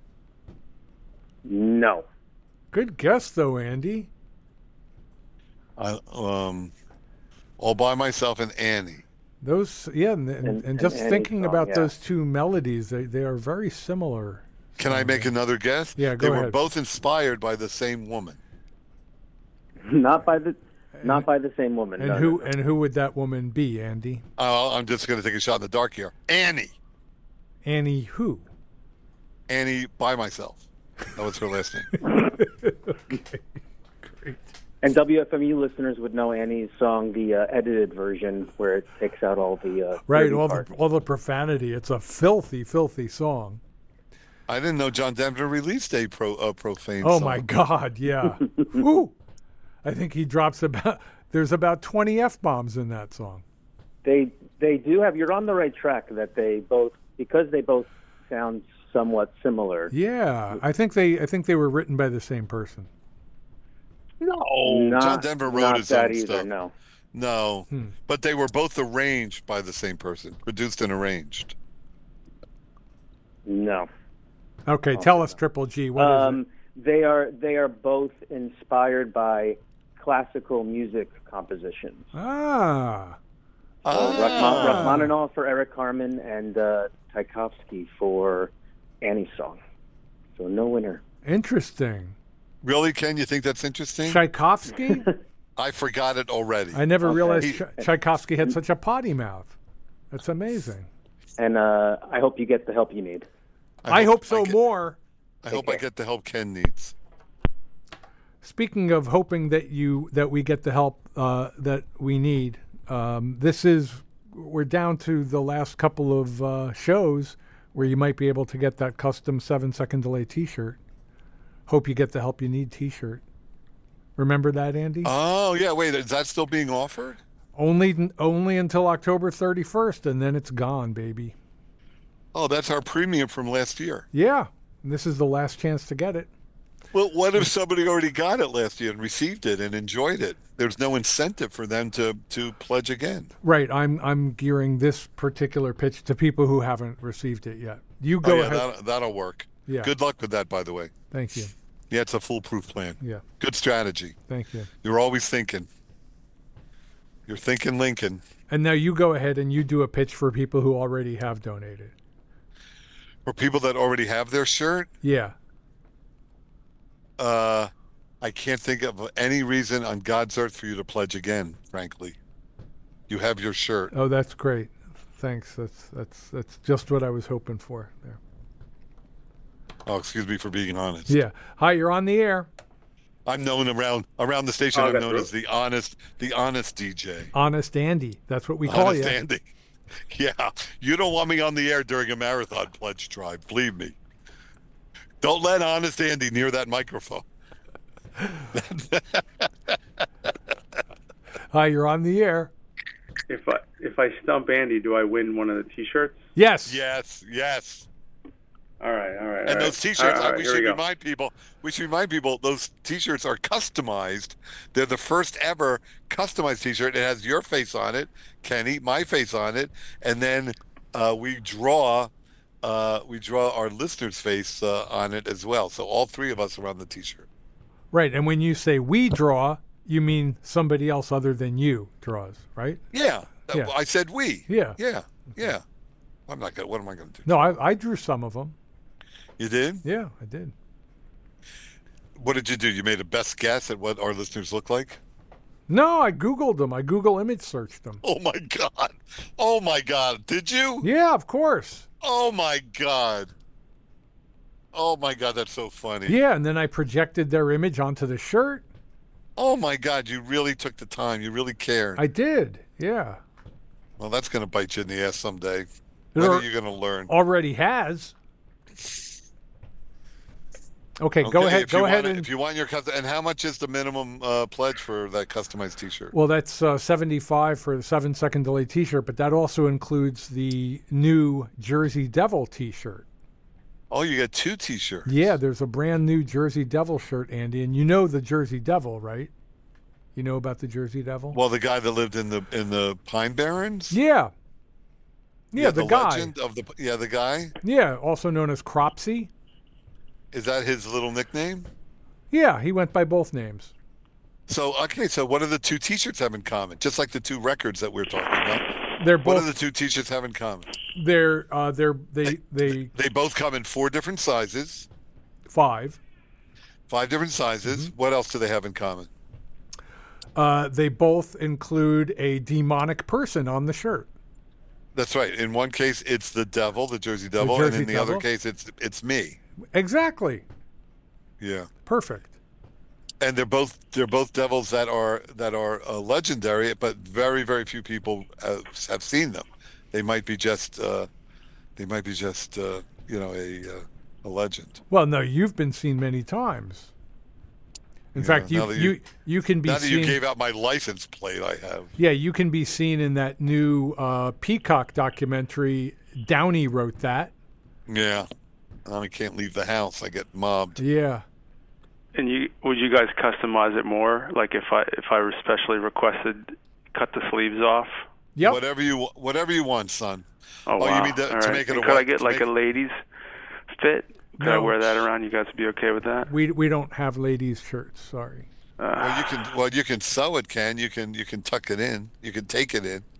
No. Good guess, though, Andy. I, um, All by Myself and Annie. Those, yeah, and, and, And- and just and Annie's thinking song, about yeah. those two melodies, they, they are very similar. Can I make another guess? Yeah, go They were ahead. both inspired by the same woman. Not by the not by the same woman. And no, who no, no. and who would that woman be, Andy? Uh, I'm just going to take a shot in the dark here. Annie. Annie who? Annie by Myself. That was her last name. Okay, great. And W F M U listeners would know Annie's song, the uh, edited version, where it takes out all the uh, Right, dirty all parts. the all the profanity. It's a filthy, filthy song. I didn't know John Denver released a pro uh, profane Oh song. my God, yeah. Woo. I think he drops about. There's about twenty f bombs in that song. They they do have. You're on the right track. That they both because they both sound somewhat similar. Yeah, I think they. I think they were written by the same person. No, Not- John Denver wrote not his that own either, stuff. no. No, Hmm. but they were both arranged by the same person, produced and arranged. No. Okay, tell us, Triple G. What is Um, they are they are both inspired by classical music compositions. it? Ah, So Rachman- Rachmaninoff for Eric Carmen and uh, Tchaikovsky for Annie's song. So no winner. interesting. Really, Ken? You think that's interesting? Tchaikovsky? I forgot it already. I never Okay. realized He- Ch- Tchaikovsky had such a potty mouth. That's amazing. And uh, I hope you get the help you need. I, hope so I get, more. I hope I get the help Ken needs. Speaking of hoping that you that we get the help uh, that we need, um, this is we're down to the last couple of uh, shows where you might be able to get that custom seven second delay T-shirt. Hope you get the help you need T-shirt. Remember that, Andy? Oh yeah, wait, is that still being offered? Only only until October thirty-first, and then it's gone, baby. Oh, that's our premium from last year. Yeah, and this is the last chance to get it. Well, what if somebody already got it last year and received it and enjoyed it? There's no incentive for them to, to pledge again. Right. I'm I'm gearing this particular pitch to people who haven't received it yet. You go oh, yeah, ahead. That'll, that'll work. Yeah. Good luck with that, by the way. Thank you. Yeah, it's a foolproof plan. Yeah. Good strategy. Thank you. You're always thinking. You're thinking Lincoln. And now you go ahead and you do a pitch for people who already have donated. For people that already have their shirt? Yeah. Uh, I can't think of any reason on God's earth for you to pledge again, frankly. You have your shirt. Oh, that's great. Thanks. That's that's that's just what I was hoping for there. Oh, excuse me for being honest. Yeah. Hi, you're on the air. I'm known around around the station. Oh, I'm that's known right. as the honest, the honest D J. Honest Andy. That's what we call Honest you. Andy. Yeah, you don't want me on the air during a marathon pledge drive. Believe me. Don't let Honest Andy near that microphone. Hi, you're on the air. If I if I stump Andy, do I win one of the T-shirts? Yes. Yes. Yes. All right. All right. And all those right. T-shirts, All right, all I- right, we here should go. remind people. We should remind people those T-shirts are customized. They're the first ever customized T-shirt. It has your face on it, Kenny, my face on it, and then uh, we draw, uh, we draw our listener's face uh, on it as well. So all three of us are on the T-shirt. Right. And when you say we draw, you mean somebody else other than you draws, right? Yeah, Uh, Yeah. I said we. Yeah. Yeah, yeah. I'm not gonna. What am I gonna do? No, I, I drew some of them. You did? Yeah, I did. What did you do? You made a best guess at what our listeners look like? No, I Googled them. I Google image searched them. Oh my God! Oh my God! Did you? Yeah, of course. Oh my God! Oh my God! That's so funny. Yeah, and then I projected their image onto the shirt. Oh my God! You really took the time. You really cared. I did. Yeah. Well, that's going to bite you in the ass someday. When Or- are you going to learn? Already has. Okay, go Okay, ahead. if Go you ahead want it- and if you want your custom, and how much is the minimum uh, pledge for that customized T-shirt? well, that's uh, seventy-five for the seven second delay T-shirt, but that also includes the new Jersey Devil T-shirt. Oh, you got two T-shirts. Yeah, there's a brand new Jersey Devil shirt, Andy, and you know the Jersey Devil, right? You know about the Jersey Devil? Well, the guy that lived in the in the Pine Barrens. Yeah. Yeah, the, guy. legend of the yeah the guy. Yeah, also known as Cropsy. Is that his little nickname? Yeah, he went by both names. So okay, so what do the two T-shirts have in common? Just like the two records that we're talking about. They're What both. do the two T-shirts have in common? They're uh, they're they they They both come in four different sizes, five. five different sizes. Mm-hmm. What else do they have in common? Uh, they both include a demonic person on the shirt. That's right. In one case, it's the devil, the Jersey Devil, Jersey and in the Devil. other case, it's it's me. Exactly. Yeah. Perfect. And they're both they're both devils that are that are uh, legendary, but very very few people have, have seen them. They might be just uh, they might be just uh, you know a uh, a legend. Well, no, you've been seen many times. In Yeah, fact, you now that you you- you can be Now that seen. you gave out my license plate, I have. Yeah, you can be seen in that new uh, Peacock documentary. Downey wrote that. Yeah, I can't leave the house. I get mobbed. Yeah. And you would you guys customize it more? Like if I if I especially requested cut the sleeves off? Yep. Whatever you wha- whatever you want, son. Oh, Oh, wow. you mean to- All to right. make it And a could I what- get to like make- a ladies fit? Could I No. wear that around? You guys would be okay with that? We we don't have ladies' shirts. Sorry. Well, you can well you can sew it, Ken. You can you can tuck it in. You can take it in.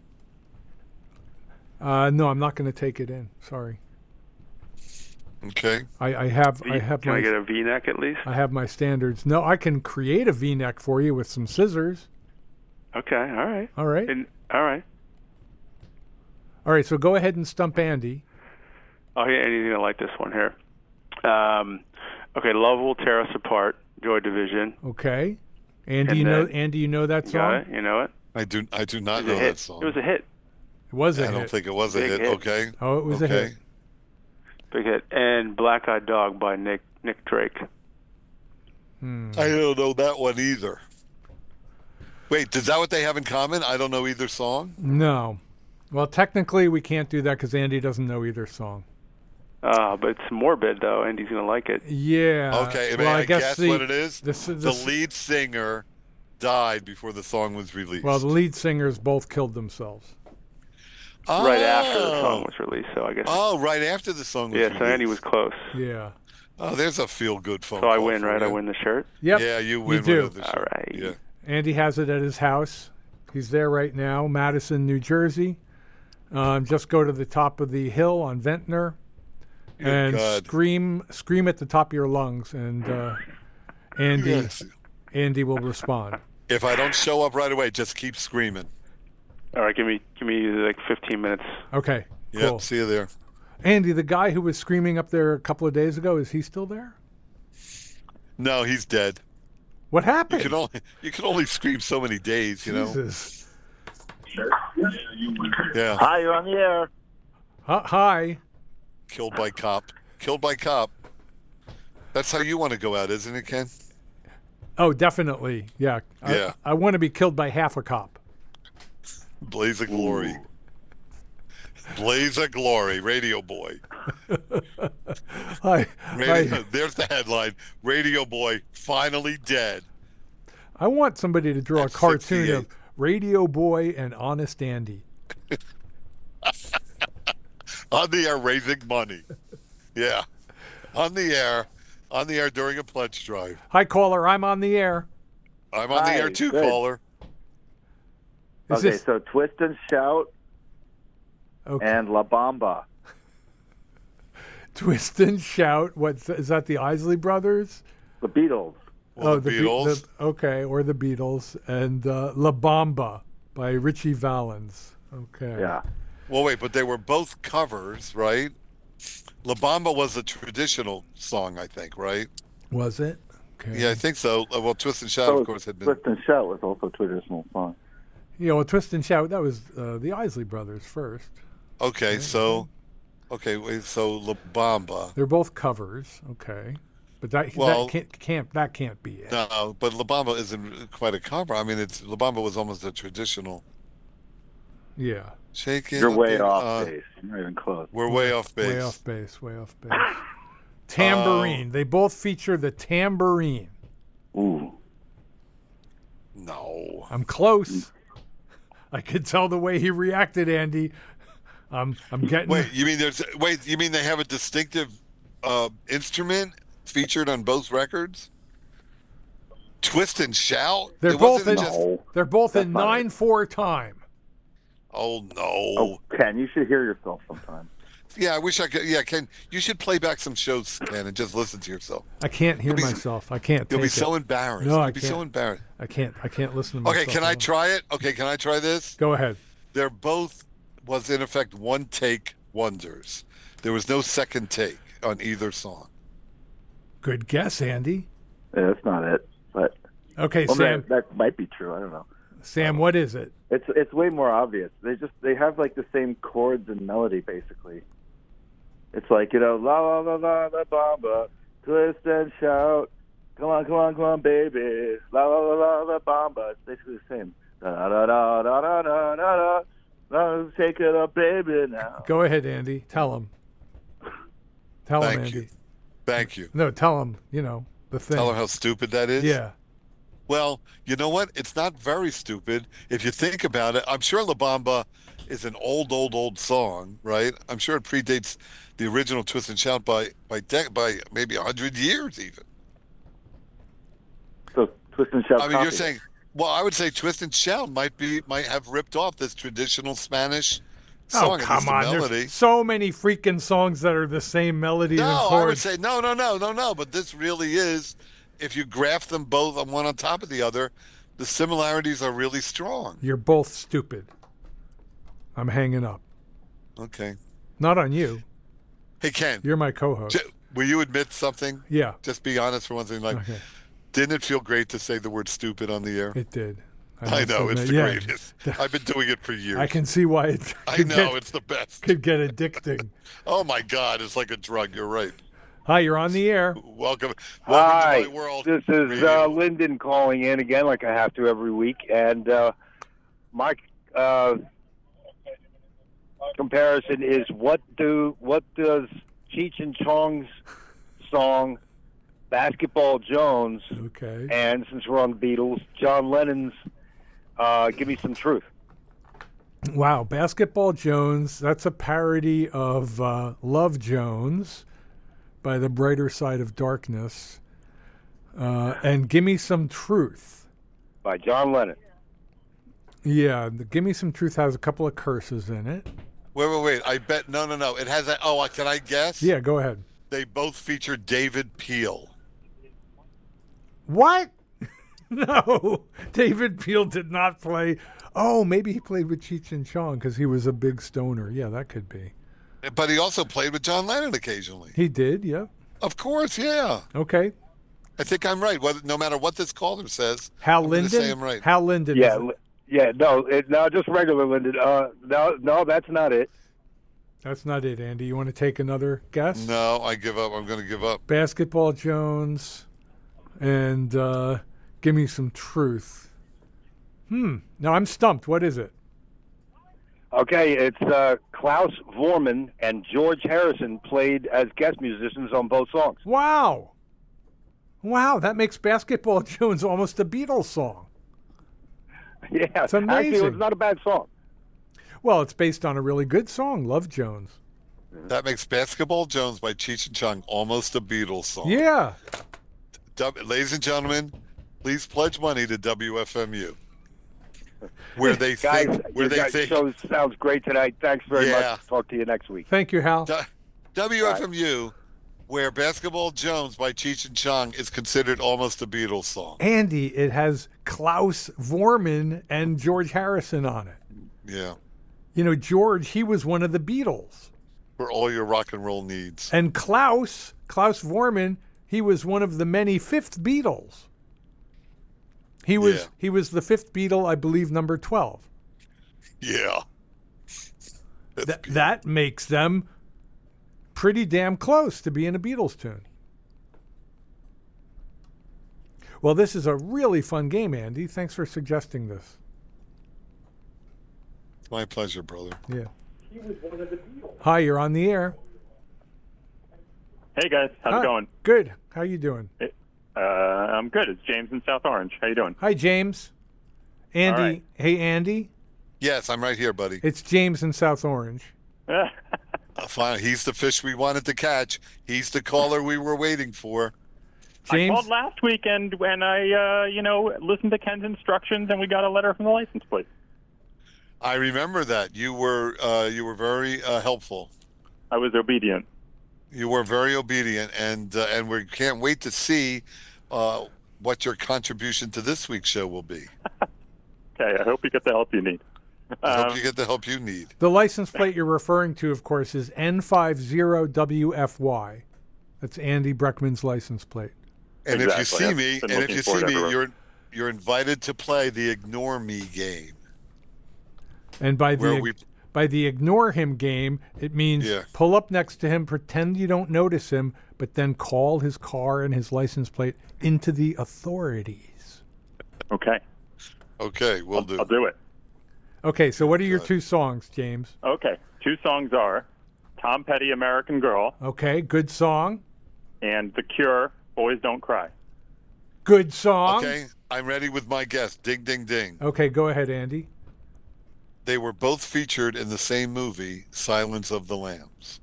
Uh, no, I'm not going to take it in. Sorry. Okay. I, I have I V- have Can my I get a V-neck at least? I have my standards. No, I can create a V-neck for you with some scissors. Okay, all right. All right. And, all right. All right. So go ahead and stump Andy. Oh, yeah, anything like this one here. Um, okay, Love Will Tear Us Apart, Joy Division. Okay. Andy, And you know then- Andy, you know that You song? got it? You know it? I do I do not It was know a hit. that song. It was a hit. It was a I don't hit. think it was a Big hit. hit. Okay. Oh, it was a okay. hit. Big hit. And Black Eyed Dog by Nick Nick Drake. Hmm. I don't know that one either. Wait, is that what they have in common? I don't know either song. No. Well, technically, we can't do that because Andy doesn't know either song. Uh, but it's morbid, though. Andy's going to like it. Yeah. Okay, well, may I, I guess guess the, what it is? This, the this, lead singer died before the song was released. Well, the lead singers both killed themselves. Oh. Right after the song was released, so I guess. Oh, right after the song was yeah, released. so Andy was close. Yeah. Oh, there's a feel-good phone So I call win, for right? you. I win the shirt? Yep. Yeah, you win. You do. with the shirt. All right. Yeah. Andy has it at his house. He's there right now, Madison, New Jersey. Um, just go to the top of the hill on Ventnor Good and God. scream, scream at the top of your lungs, and uh, Andy, Yes. Andy will respond. If I don't show up right away, just keep screaming. All right, give me give me like fifteen minutes. Okay. Yep, Cool. see you there. Andy, the guy who was screaming up there a couple of days ago, is he still there? No, he's dead. What You happened? can only you can only scream so many days, you know. Jesus. Yeah. Hi, you're on the air. Hi- Hi. Killed by cop. Killed by cop. That's how you want to go out, isn't it, Ken? Oh, definitely. Yeah. I- Yeah. I, want to be killed by half a cop. Blaze of glory. Blaze of glory, Radio Boy. Hi. Radio, Hi. there's the headline. Radio Boy finally dead. I want somebody to draw a At cartoon of sixty-eight. Radio Boy and Honest Andy. On the air raising money. Yeah. On the air. On the air during a pledge drive. Hi, caller. I'm on the air. I'm on Hi, the air too, good. caller. Is okay, this so Twist and Shout okay? and La Bamba. Twist and Shout. What is that? The Isley Brothers? The Beatles. Well, oh, the Be- Beatles. the- okay, or the Beatles and uh, La Bamba by Richie Valens. Okay. Yeah. Well, wait, but they were both covers, right? La Bamba was a traditional song, I think, right? Was it? Okay. Yeah, I think so. Uh, Well, Twist and Shout, So of course, had been. Twist and Shout was also a traditional song. You know, Twist and Shout. That was uh, the Isley Brothers first. Okay, so, okay, wait, so La Bamba. They're both covers. Okay. But that, Well- that can't, can't that can't be it. No, but La Bamba isn't quite a cover. I mean, it's La Bamba was almost a traditional. Yeah. Shake it. You're up, way baby. off Uh, base. You're not even close. We're way off base. Way off base. Way off base. Tambourine. They both feature the tambourine. Ooh. No. I'm close. I could tell the way he reacted, Andy. I'm I'm getting. Wait, you mean there's? Wait, you mean they have a distinctive uh, instrument featured on both records? Twist and Shout. They're It both in. wasn't just- They're both That's in not it. nine four time. Oh no. Oh, Ken, you should hear yourself sometime. Yeah, I wish I could. Yeah, Ken, you should play back some shows, Ken, and just listen to yourself. I can't hear You'll be- myself. I can't. You'll be take so it. embarrassed. No, I You'll be so can't. embarrassed. I can't. I can't listen to myself. Okay, can I anymore. try it? Okay, can I try this? Go ahead. They're both was in effect one take wonders. There was no second take on either song. Good guess, Andy. Yeah, that's not it. But Okay, well, Sam. that, that might be true. I don't know. Sam, what is it? It's it's way more obvious. They just they have like the same chords and melody basically. It's like, you know, la la la la la bamba, twist and shout, come on, come on, come on, baby, la la la la la bamba. It's basically the same. Da da da da da da da da. Let's take it up, baby, now. Go ahead, Andy. Tell him. Tell him, Thank Andy. you. Thank you. No, tell him. You know the thing. Tell her how stupid that is. Yeah. Well, you know what? It's not very stupid if you think about it. I'm sure La Bamba is an old, old, old song, right? I'm sure it predates the original Twist and Shout by by de- by maybe a hundred years, even. So twist and shout. I mean, you're copied. saying, well, I would say Twist and Shout might be might have ripped off this traditional Spanish song. Oh, at come least the on. melody. There's so many freaking songs that are the same melody and No, chords. I would say no, no, no, no, no. But this really is. If you graph them both on one on top of the other, the similarities are really strong. You're both stupid. I'm hanging up. Okay. Not on you. Hey, Ken. You're my co-host. J- will you admit something? Yeah. Just be honest for one thing. Like, Okay. didn't it feel great to say the word "stupid" on the air? It did. I, must know it's admit, the yeah. greatest. I've been doing it for years. I can see why it I could know get, it's the best. could get addicting. Oh my God, it's like a drug. You're right. Hi, you're on the air. Welcome, welcome Hi, to my world. this is uh, Lyndon calling in again, like I have to every week, and uh, my uh, comparison is what do what does Cheech and Chong's song "Basketball Jones" okay, and since we're on the Beatles, John Lennon's uh, "Give Me Some Truth." Wow, Basketball Jones. That's a parody of uh, Love Jones by The Brighter Side of Darkness. Uh, and Give Me Some Truth by John Lennon. Yeah, the Give Me Some Truth has a couple of curses in it. Wait, wait, wait. I bet. No, no, no. It has a. Oh, can I guess? Yeah, go ahead. They both feature David Peel. What? No, David Peel did not play. Oh, maybe he played with Cheech and Chong because he was a big stoner. Yeah, that could be. But he also played with John Lennon occasionally. He did, yeah. Of course, yeah. Okay. I think I'm right. Whether, no matter what this caller says, Hal I'm Linden. gonna say I'm right. Hal Linden. Yeah, is- li- yeah. No, it, no, just regular Lyndon. Uh, no, no, that's not it. That's not it, Andy. You want to take another guess? No, I give up. I'm going to give up. Basketball Jones and uh, Give Me Some Truth. Hmm. No, I'm stumped. What is it? Okay, it's uh, Klaus Vorman and George Harrison played as guest musicians on both songs. Wow. Wow, that makes Basketball Jones almost a Beatles song. Yeah, It's amazing. actually, it's not a bad song. Well, it's based on a really good song, Love Jones. That makes Basketball Jones by Cheech and Chong almost a Beatles song. Yeah. W- ladies and gentlemen, please pledge money to W F M U. Where they Guys, think, where your they guys' think, show sounds great tonight. Thanks very Yeah. much. Talk to you next week. Thank you, Hal. D- W F M U, where Basketball Jones by Cheech and Chong is considered almost a Beatles song. Andy, it has Klaus Vorman and George Harrison on it. Yeah, You know, George, he was one of the Beatles. for all your rock and roll needs. And Klaus, Klaus Vorman, he was one of the many fifth Beatles. He was Yeah. he was the fifth Beatle, I believe, number twelve. Yeah. Th- that makes them pretty damn close to being a Beatles tune. Well, this is a really fun game, Andy. Thanks for suggesting this. It's my pleasure, brother. Yeah. Hi, you're on the air. Hey guys, how's Hi. it going? Good. How you doing? Uh, I'm good. It's James in South Orange. How you doing? Hi, James. Andy. All right. Hey, Andy. Yes, I'm right here, buddy. It's James in South Orange. Uh, fine. He's the fish we wanted to catch. He's the caller we were waiting for. I called last weekend when I, uh, you know, listened to Ken's instructions and we got a letter from the license plate. I remember that. You were uh, you were very uh, helpful. I was obedient. You were very obedient, and uh, and we can't wait to see uh, what your contribution to this week's show will be. Okay, I hope you get the help you need. I Um, hope you get the help you need. The license plate you're referring to, of course, is N fifty W F Y. That's Andy Breckman's license plate. And if you Exactly. see I've me, been and if looking you for see it me, everywhere. you're you're invited to play the Ignore Me game. And by Where the we- by the ignore him game, it means Yeah. pull up next to him, pretend you don't notice him, but then call his car and his license plate into the authorities. Okay. Okay, we'll do. I'll do it. Okay, so what are your two songs, James? Okay. Two songs are Tom Petty, American Girl, Okay, good song. and The Cure, Boys Don't Cry. Good song. Okay, I'm ready with my guess. Ding, ding, ding. Okay, go ahead, Andy. They were both featured in the same movie, Silence of the Lambs.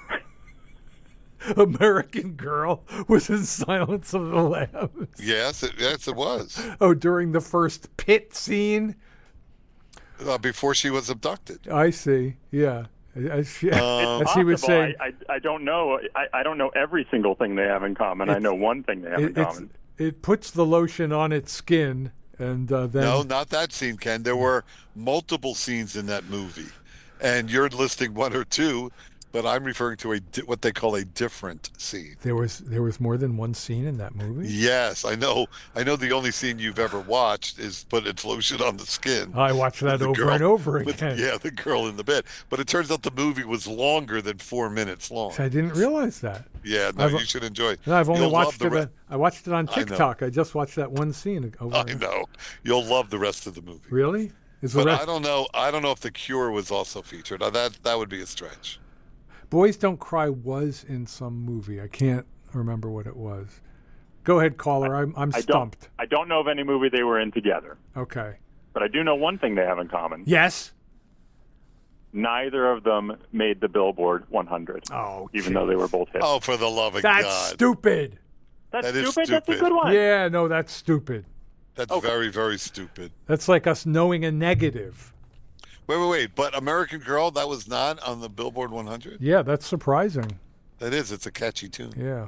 American Girl was in Silence of the Lambs. Yes, it, yes, it was. Oh, during the first pit scene? Uh, before she was abducted. I see. Yeah. As she, Um, as he would Possible. say, I, I, I don't know. I, I don't know every single thing they have in common. I It's- know one thing they have in it, it's, common. it puts the lotion on its skin, and uh, then No, not that scene, Ken. There were multiple scenes in that movie, and you're listing one or two. but I'm referring to a di- what they call a different scene. There was there was more than one scene in that movie. Yes, I know. I know the only scene you've ever watched is put its lotion on the skin. I watched that With the over girl- and over with- again. yeah, the girl in the bed. But it turns out the movie was longer than four minutes long. I didn't realize that. Yeah, no, I've- you should enjoy it. No, I've only You'll love watched the it. re- on- I watched it on I know. TikTok. I, just watched that one scene over. I know. You'll love the rest of the movie. Really? Is the But rest- I don't know. I don't know if The Cure was also featured. Now, that that would be a stretch. Boys Don't Cry was in some movie. I can't remember what it was. Go ahead, caller. I'm I'm I stumped. don't, I don't know of any movie they were in together, Okay. but I do know one thing they have in common. Yes. Neither of them made the Billboard one hundred. Oh, even though they were both hits. Oh, for the love of That's God. stupid. That's That is stupid? That's a stupid. good one. Yeah, no, that's stupid. That's very, very stupid. That's like us knowing a negative. Wait, wait, wait. But American Girl, that was not on the Billboard one hundred? Yeah, that's surprising. That is. It's a catchy tune. Yeah.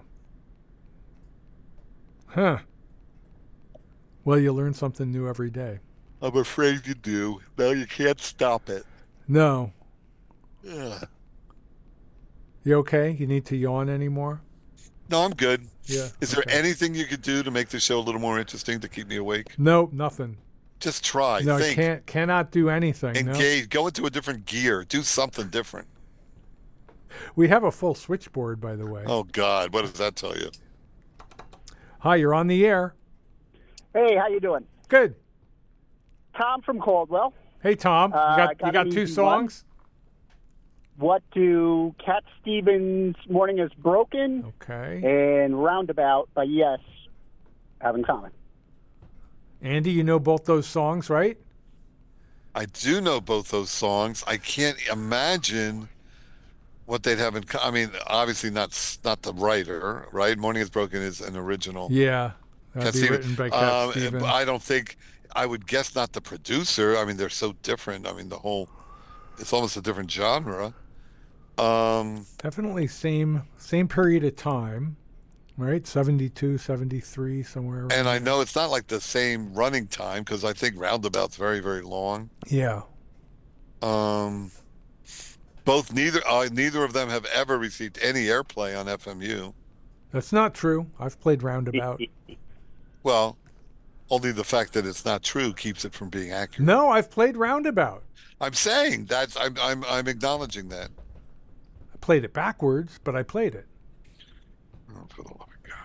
Huh. Well, you learn something new every day. I'm afraid you do. No, you can't stop it. No. Ugh. You okay? You need to yawn anymore? No, I'm good. Yeah. Is there anything you could do to make the show a little more interesting to keep me awake? Nope, nothing. Just try. No, Think. can't cannot do anything. no. Engage. Go into a different gear. Do something different. We have a full switchboard, by the way. Oh, God. What does that tell you? Hi, you're on the air. Hey, how you doing? Good. Tom from Caldwell. Hey, Tom. Uh, you got, got you got an two easy songs? What do Cat Stevens' Morning is Broken Okay. and Roundabout by Yes have in common? Andy, you know both those songs, right? I do know both those songs. I can't imagine what they'd have in. co- I mean, obviously not s- not the writer, right? Morning is Broken is an original. Yeah. That'd Cat be Stevens. written by Cat Um, Stevens. I don't think. I would guess not the producer. I mean, they're so different. I mean, the whole. It's almost a different genre. Um, Definitely same same period of time, right? seventy-two, seventy-three, somewhere around and I there. know it's not like the same running time because I think Roundabout's very, very long. Yeah. Um, both neither uh, neither of them have ever received any airplay on F M U. That's not true. I've played Roundabout. Well, only the fact that it's not true keeps it from being accurate. No, I've played Roundabout. I'm saying that's I'm I'm I'm acknowledging that. I played it backwards, but I played it. Oh, for the love of God!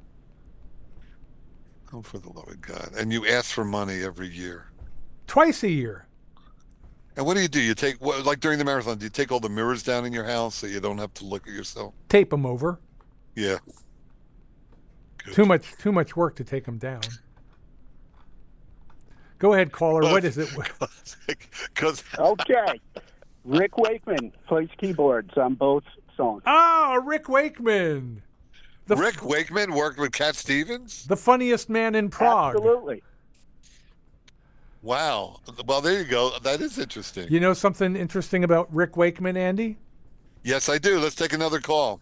Oh, for the love of God! And you ask for money every year. Twice a year. And what do you do? You take what, like during the marathon? Do you take all the mirrors down in your house so you don't have to look at yourself? Tape them over. Yeah. Too much too much work to take them down. Go ahead, caller. What is it? Because Okay. Rick Wakeman plays keyboards on both songs. Oh, Rick Wakeman. The Rick Wakeman worked with Cat Stevens? The funniest man in Prague. Absolutely. Wow. Well, there you go. That is interesting. You know something interesting about Rick Wakeman, Andy? Yes, I do. Let's take another call.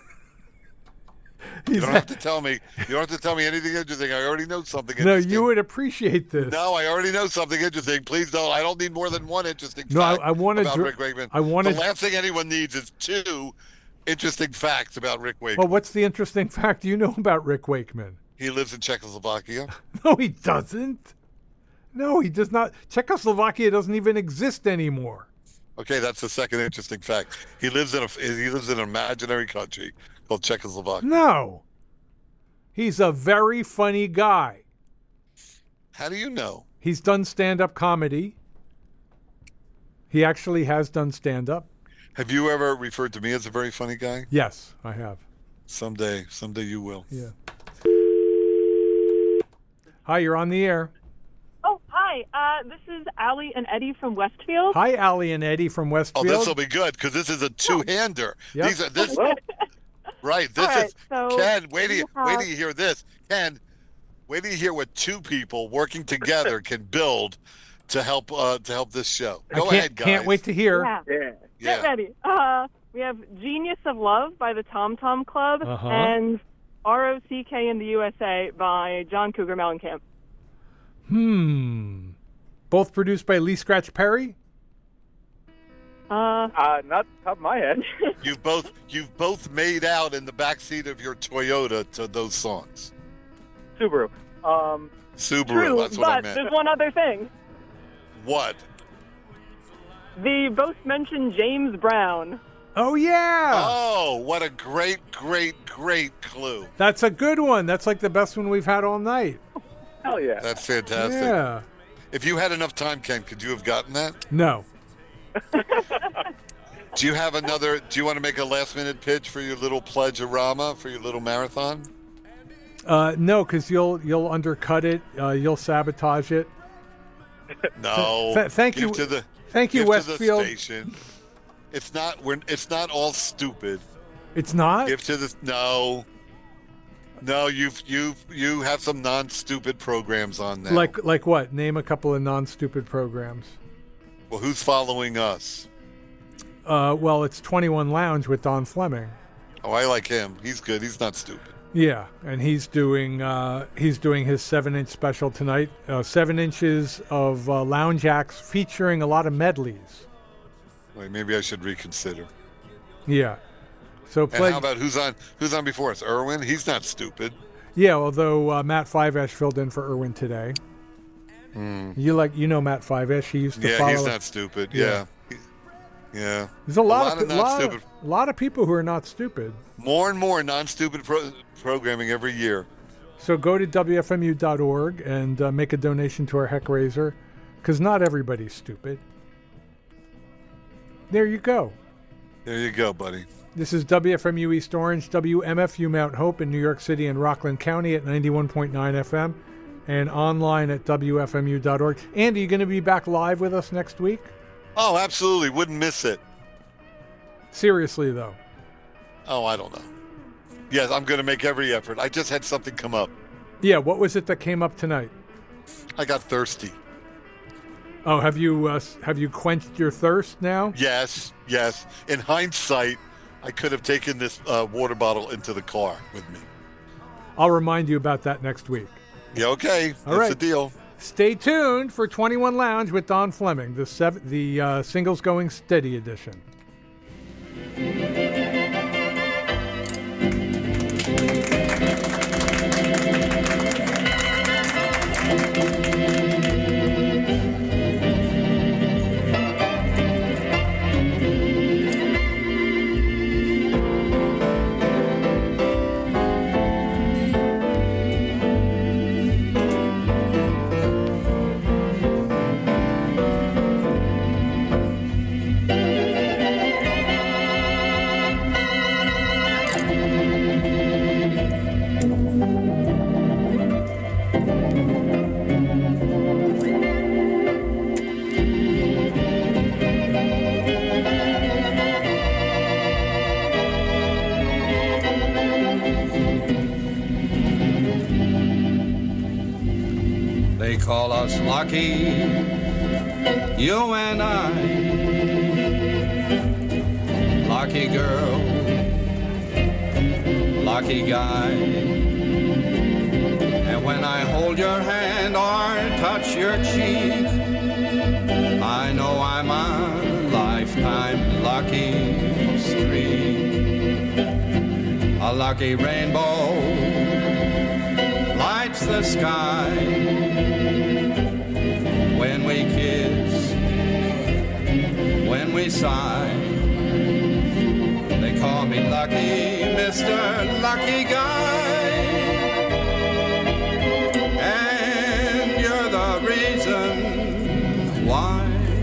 You don't have to tell me. You don't have to tell me anything interesting. I already know something No, interesting. you would appreciate this. No, I already know something interesting. Please don't. I don't need more than one interesting No, I- fact I wanna about dr- Rick Wakeman. I wanna- The last thing anyone needs is two interesting facts about Rick Wakeman. Well, what's the interesting fact you know about Rick Wakeman? He lives in Czechoslovakia. No, he doesn't. No, he does not. Czechoslovakia doesn't even exist anymore. Okay, that's the second interesting fact. He lives in a he lives in an imaginary country called Czechoslovakia. No. He's a very funny guy. How do you know? He's done stand-up comedy. He actually has done stand-up. Have you ever referred to me as a very funny guy? Yes, I have. Someday, someday you will. Yeah. Hi, you're on the air. Oh, hi. Uh, this is Allie and Eddie from Westfield. Hi, Allie and Eddie from Oh, Westfield. this will be good because this is a two-hander. Yep. These are this. Right. This All right, is so Ken. Wait till you, you wait have- till you hear this, Ken. Wait till you hear what two people working together can build to help uh, to help this show. I Go can't, ahead, guys. can't wait to hear. Yeah. Yeah. Yeah. Get ready. Uh, we have Genius of Love by the Tom Tom Club Uh-huh. and R O C K in the U S A by John Cougar Mellencamp. Hmm. Both produced by Lee Scratch Perry? Uh, Uh, not top of my head. You've both you've both made out in the backseat of your Toyota to those songs. Subaru. Um, Subaru, true, that's what I but meant. there's one other thing. What? The both mentioned James Brown. Oh, yeah. Oh, what a great, great, great clue. That's a good one. That's like the best one we've had all night. hell yeah. That's fantastic. Yeah. If you had enough time, Ken, could you have gotten that? No. Do you have another, do you want to make a last minute pitch for your little pledge-orama, for your little marathon? Uh, no, because you'll you'll undercut it. Uh, you'll sabotage it. No. Th- thank Give you. To the, Thank you, give Westfield. To the station. It's not. We're. It's not all stupid. It's not. Give to the. No. No, you've you've you have some non-stupid programs on there. Like like what? Name a couple of non-stupid programs. Well, who's following us? Uh, well, it's twenty-one Lounge with Don Fleming. Oh, I like him. He's good. He's not stupid. Yeah, and he's doing uh, he's doing his seven-inch special tonight. Uh, seven inches of uh, lounge acts featuring a lot of medleys. Wait, maybe I should reconsider. Yeah. So And play. how about who's on? Who's on before us? Irwin. He's not stupid. Yeah, although uh, Matt Fiveash filled in for Irwin today. Hmm. You like you know Matt Fiveash. He used to Yeah, follow. he's not stupid. Yeah. He- Yeah. There's a lot, of of, not lot, stupid. a lot of people who are not stupid. More and more non-stupid pro- programming every year. So go to W F M U dot org and uh, make a donation to our Heck Raiser, because not everybody's stupid. There you go. There you go, buddy. This is W F M U East Orange, W M F U Mount Hope in New York City and Rockland County at ninety-one point nine F M and online at W F M U dot org. Andy, you going to be back live with us next week? Oh, absolutely. Wouldn't miss it. Seriously, though. Oh, I don't know. Yes, I'm going to make every effort. I just had something come up. Yeah, what was it that came up tonight? I got thirsty. Oh, have you uh, s- have you quenched your thirst now? Yes, yes. In hindsight, I could have taken this uh, water bottle into the car with me. I'll remind you about that next week. Yeah, okay. All That's right. the deal. Stay tuned for twenty-one Lounge with Don Fleming, the sev- the uh, Singles Going Steady edition. They call us lucky, you and I. Lucky girl, lucky guy. And when I hold your hand or touch your cheek, I know I'm on a lifetime lucky streak. A lucky rainbow lights the sky. When we kiss, when we sigh, they call me lucky, Mister Lucky Guy. And you're the reason why.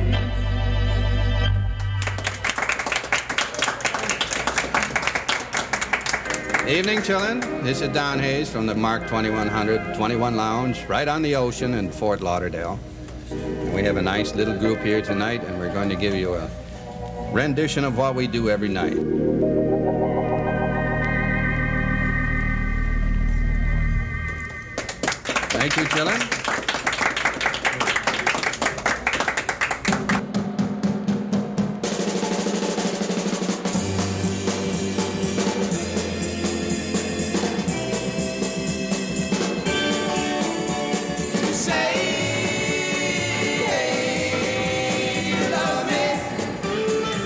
Evening, chillin'. This is Don Hayes from the Mark twenty-one hundred twenty-one Lounge, right on the ocean in Fort Lauderdale. We have a nice little group here tonight, and we're going to give you a rendition of what we do every night. Thank you, chillin'. Say, hey, you love me.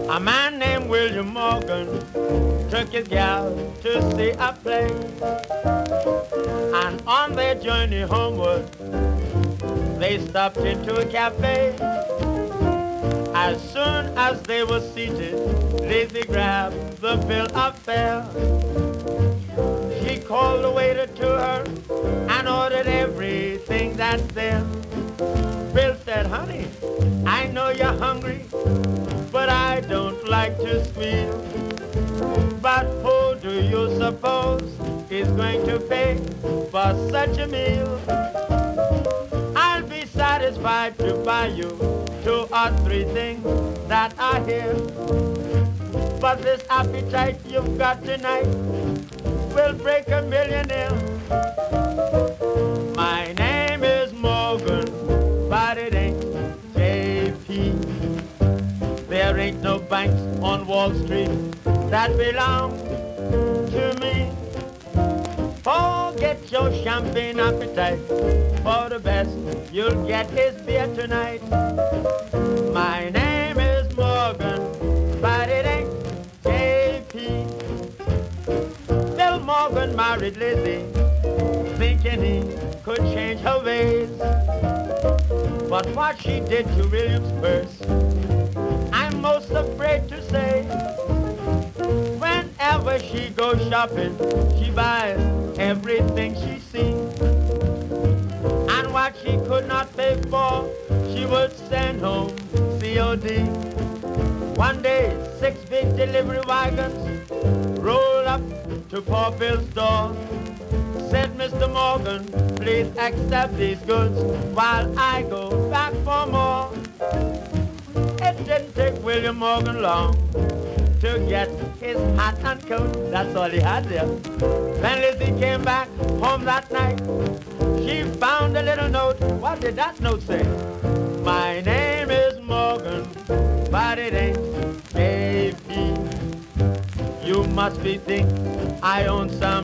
A man named William Morgan took his gal to see a play. And on their journey homeward, they stopped into a cafe. As soon as they were seated, Lizzie grabbed the bill of fare. She called the waiter to her and ordered everything that's there. Bill said, honey, I know you're hungry, but I don't like to squeal. But who do you suppose is going to pay for such a meal? I'll be satisfied to buy you two or three things that are here. But this appetite you've got tonight will break a millionaire. My name is Morgan, but it ain't J P. There ain't no banks on Wall Street that belong to me. Forget your champagne appetite, for the best you'll get is beer tonight. My name is Morgan, but it ain't J P. Bill Morgan married Lizzie, thinking he could change her ways. But what she did to William's purse, I'm most afraid to say. Whenever she goes shopping, she buys everything she sees. And what she could not pay for, she would send home C O D. One day, six big delivery wagons rolled up to poor Bill's door. Said, Mister Morgan, please accept these goods while I go back for more. It didn't take William Morgan long to get his hat and coat. That's all he had there. When Lizzie came back home that night, she found a little note. What did that note say? My name is Morgan, but it ain't J P. You must be think I own some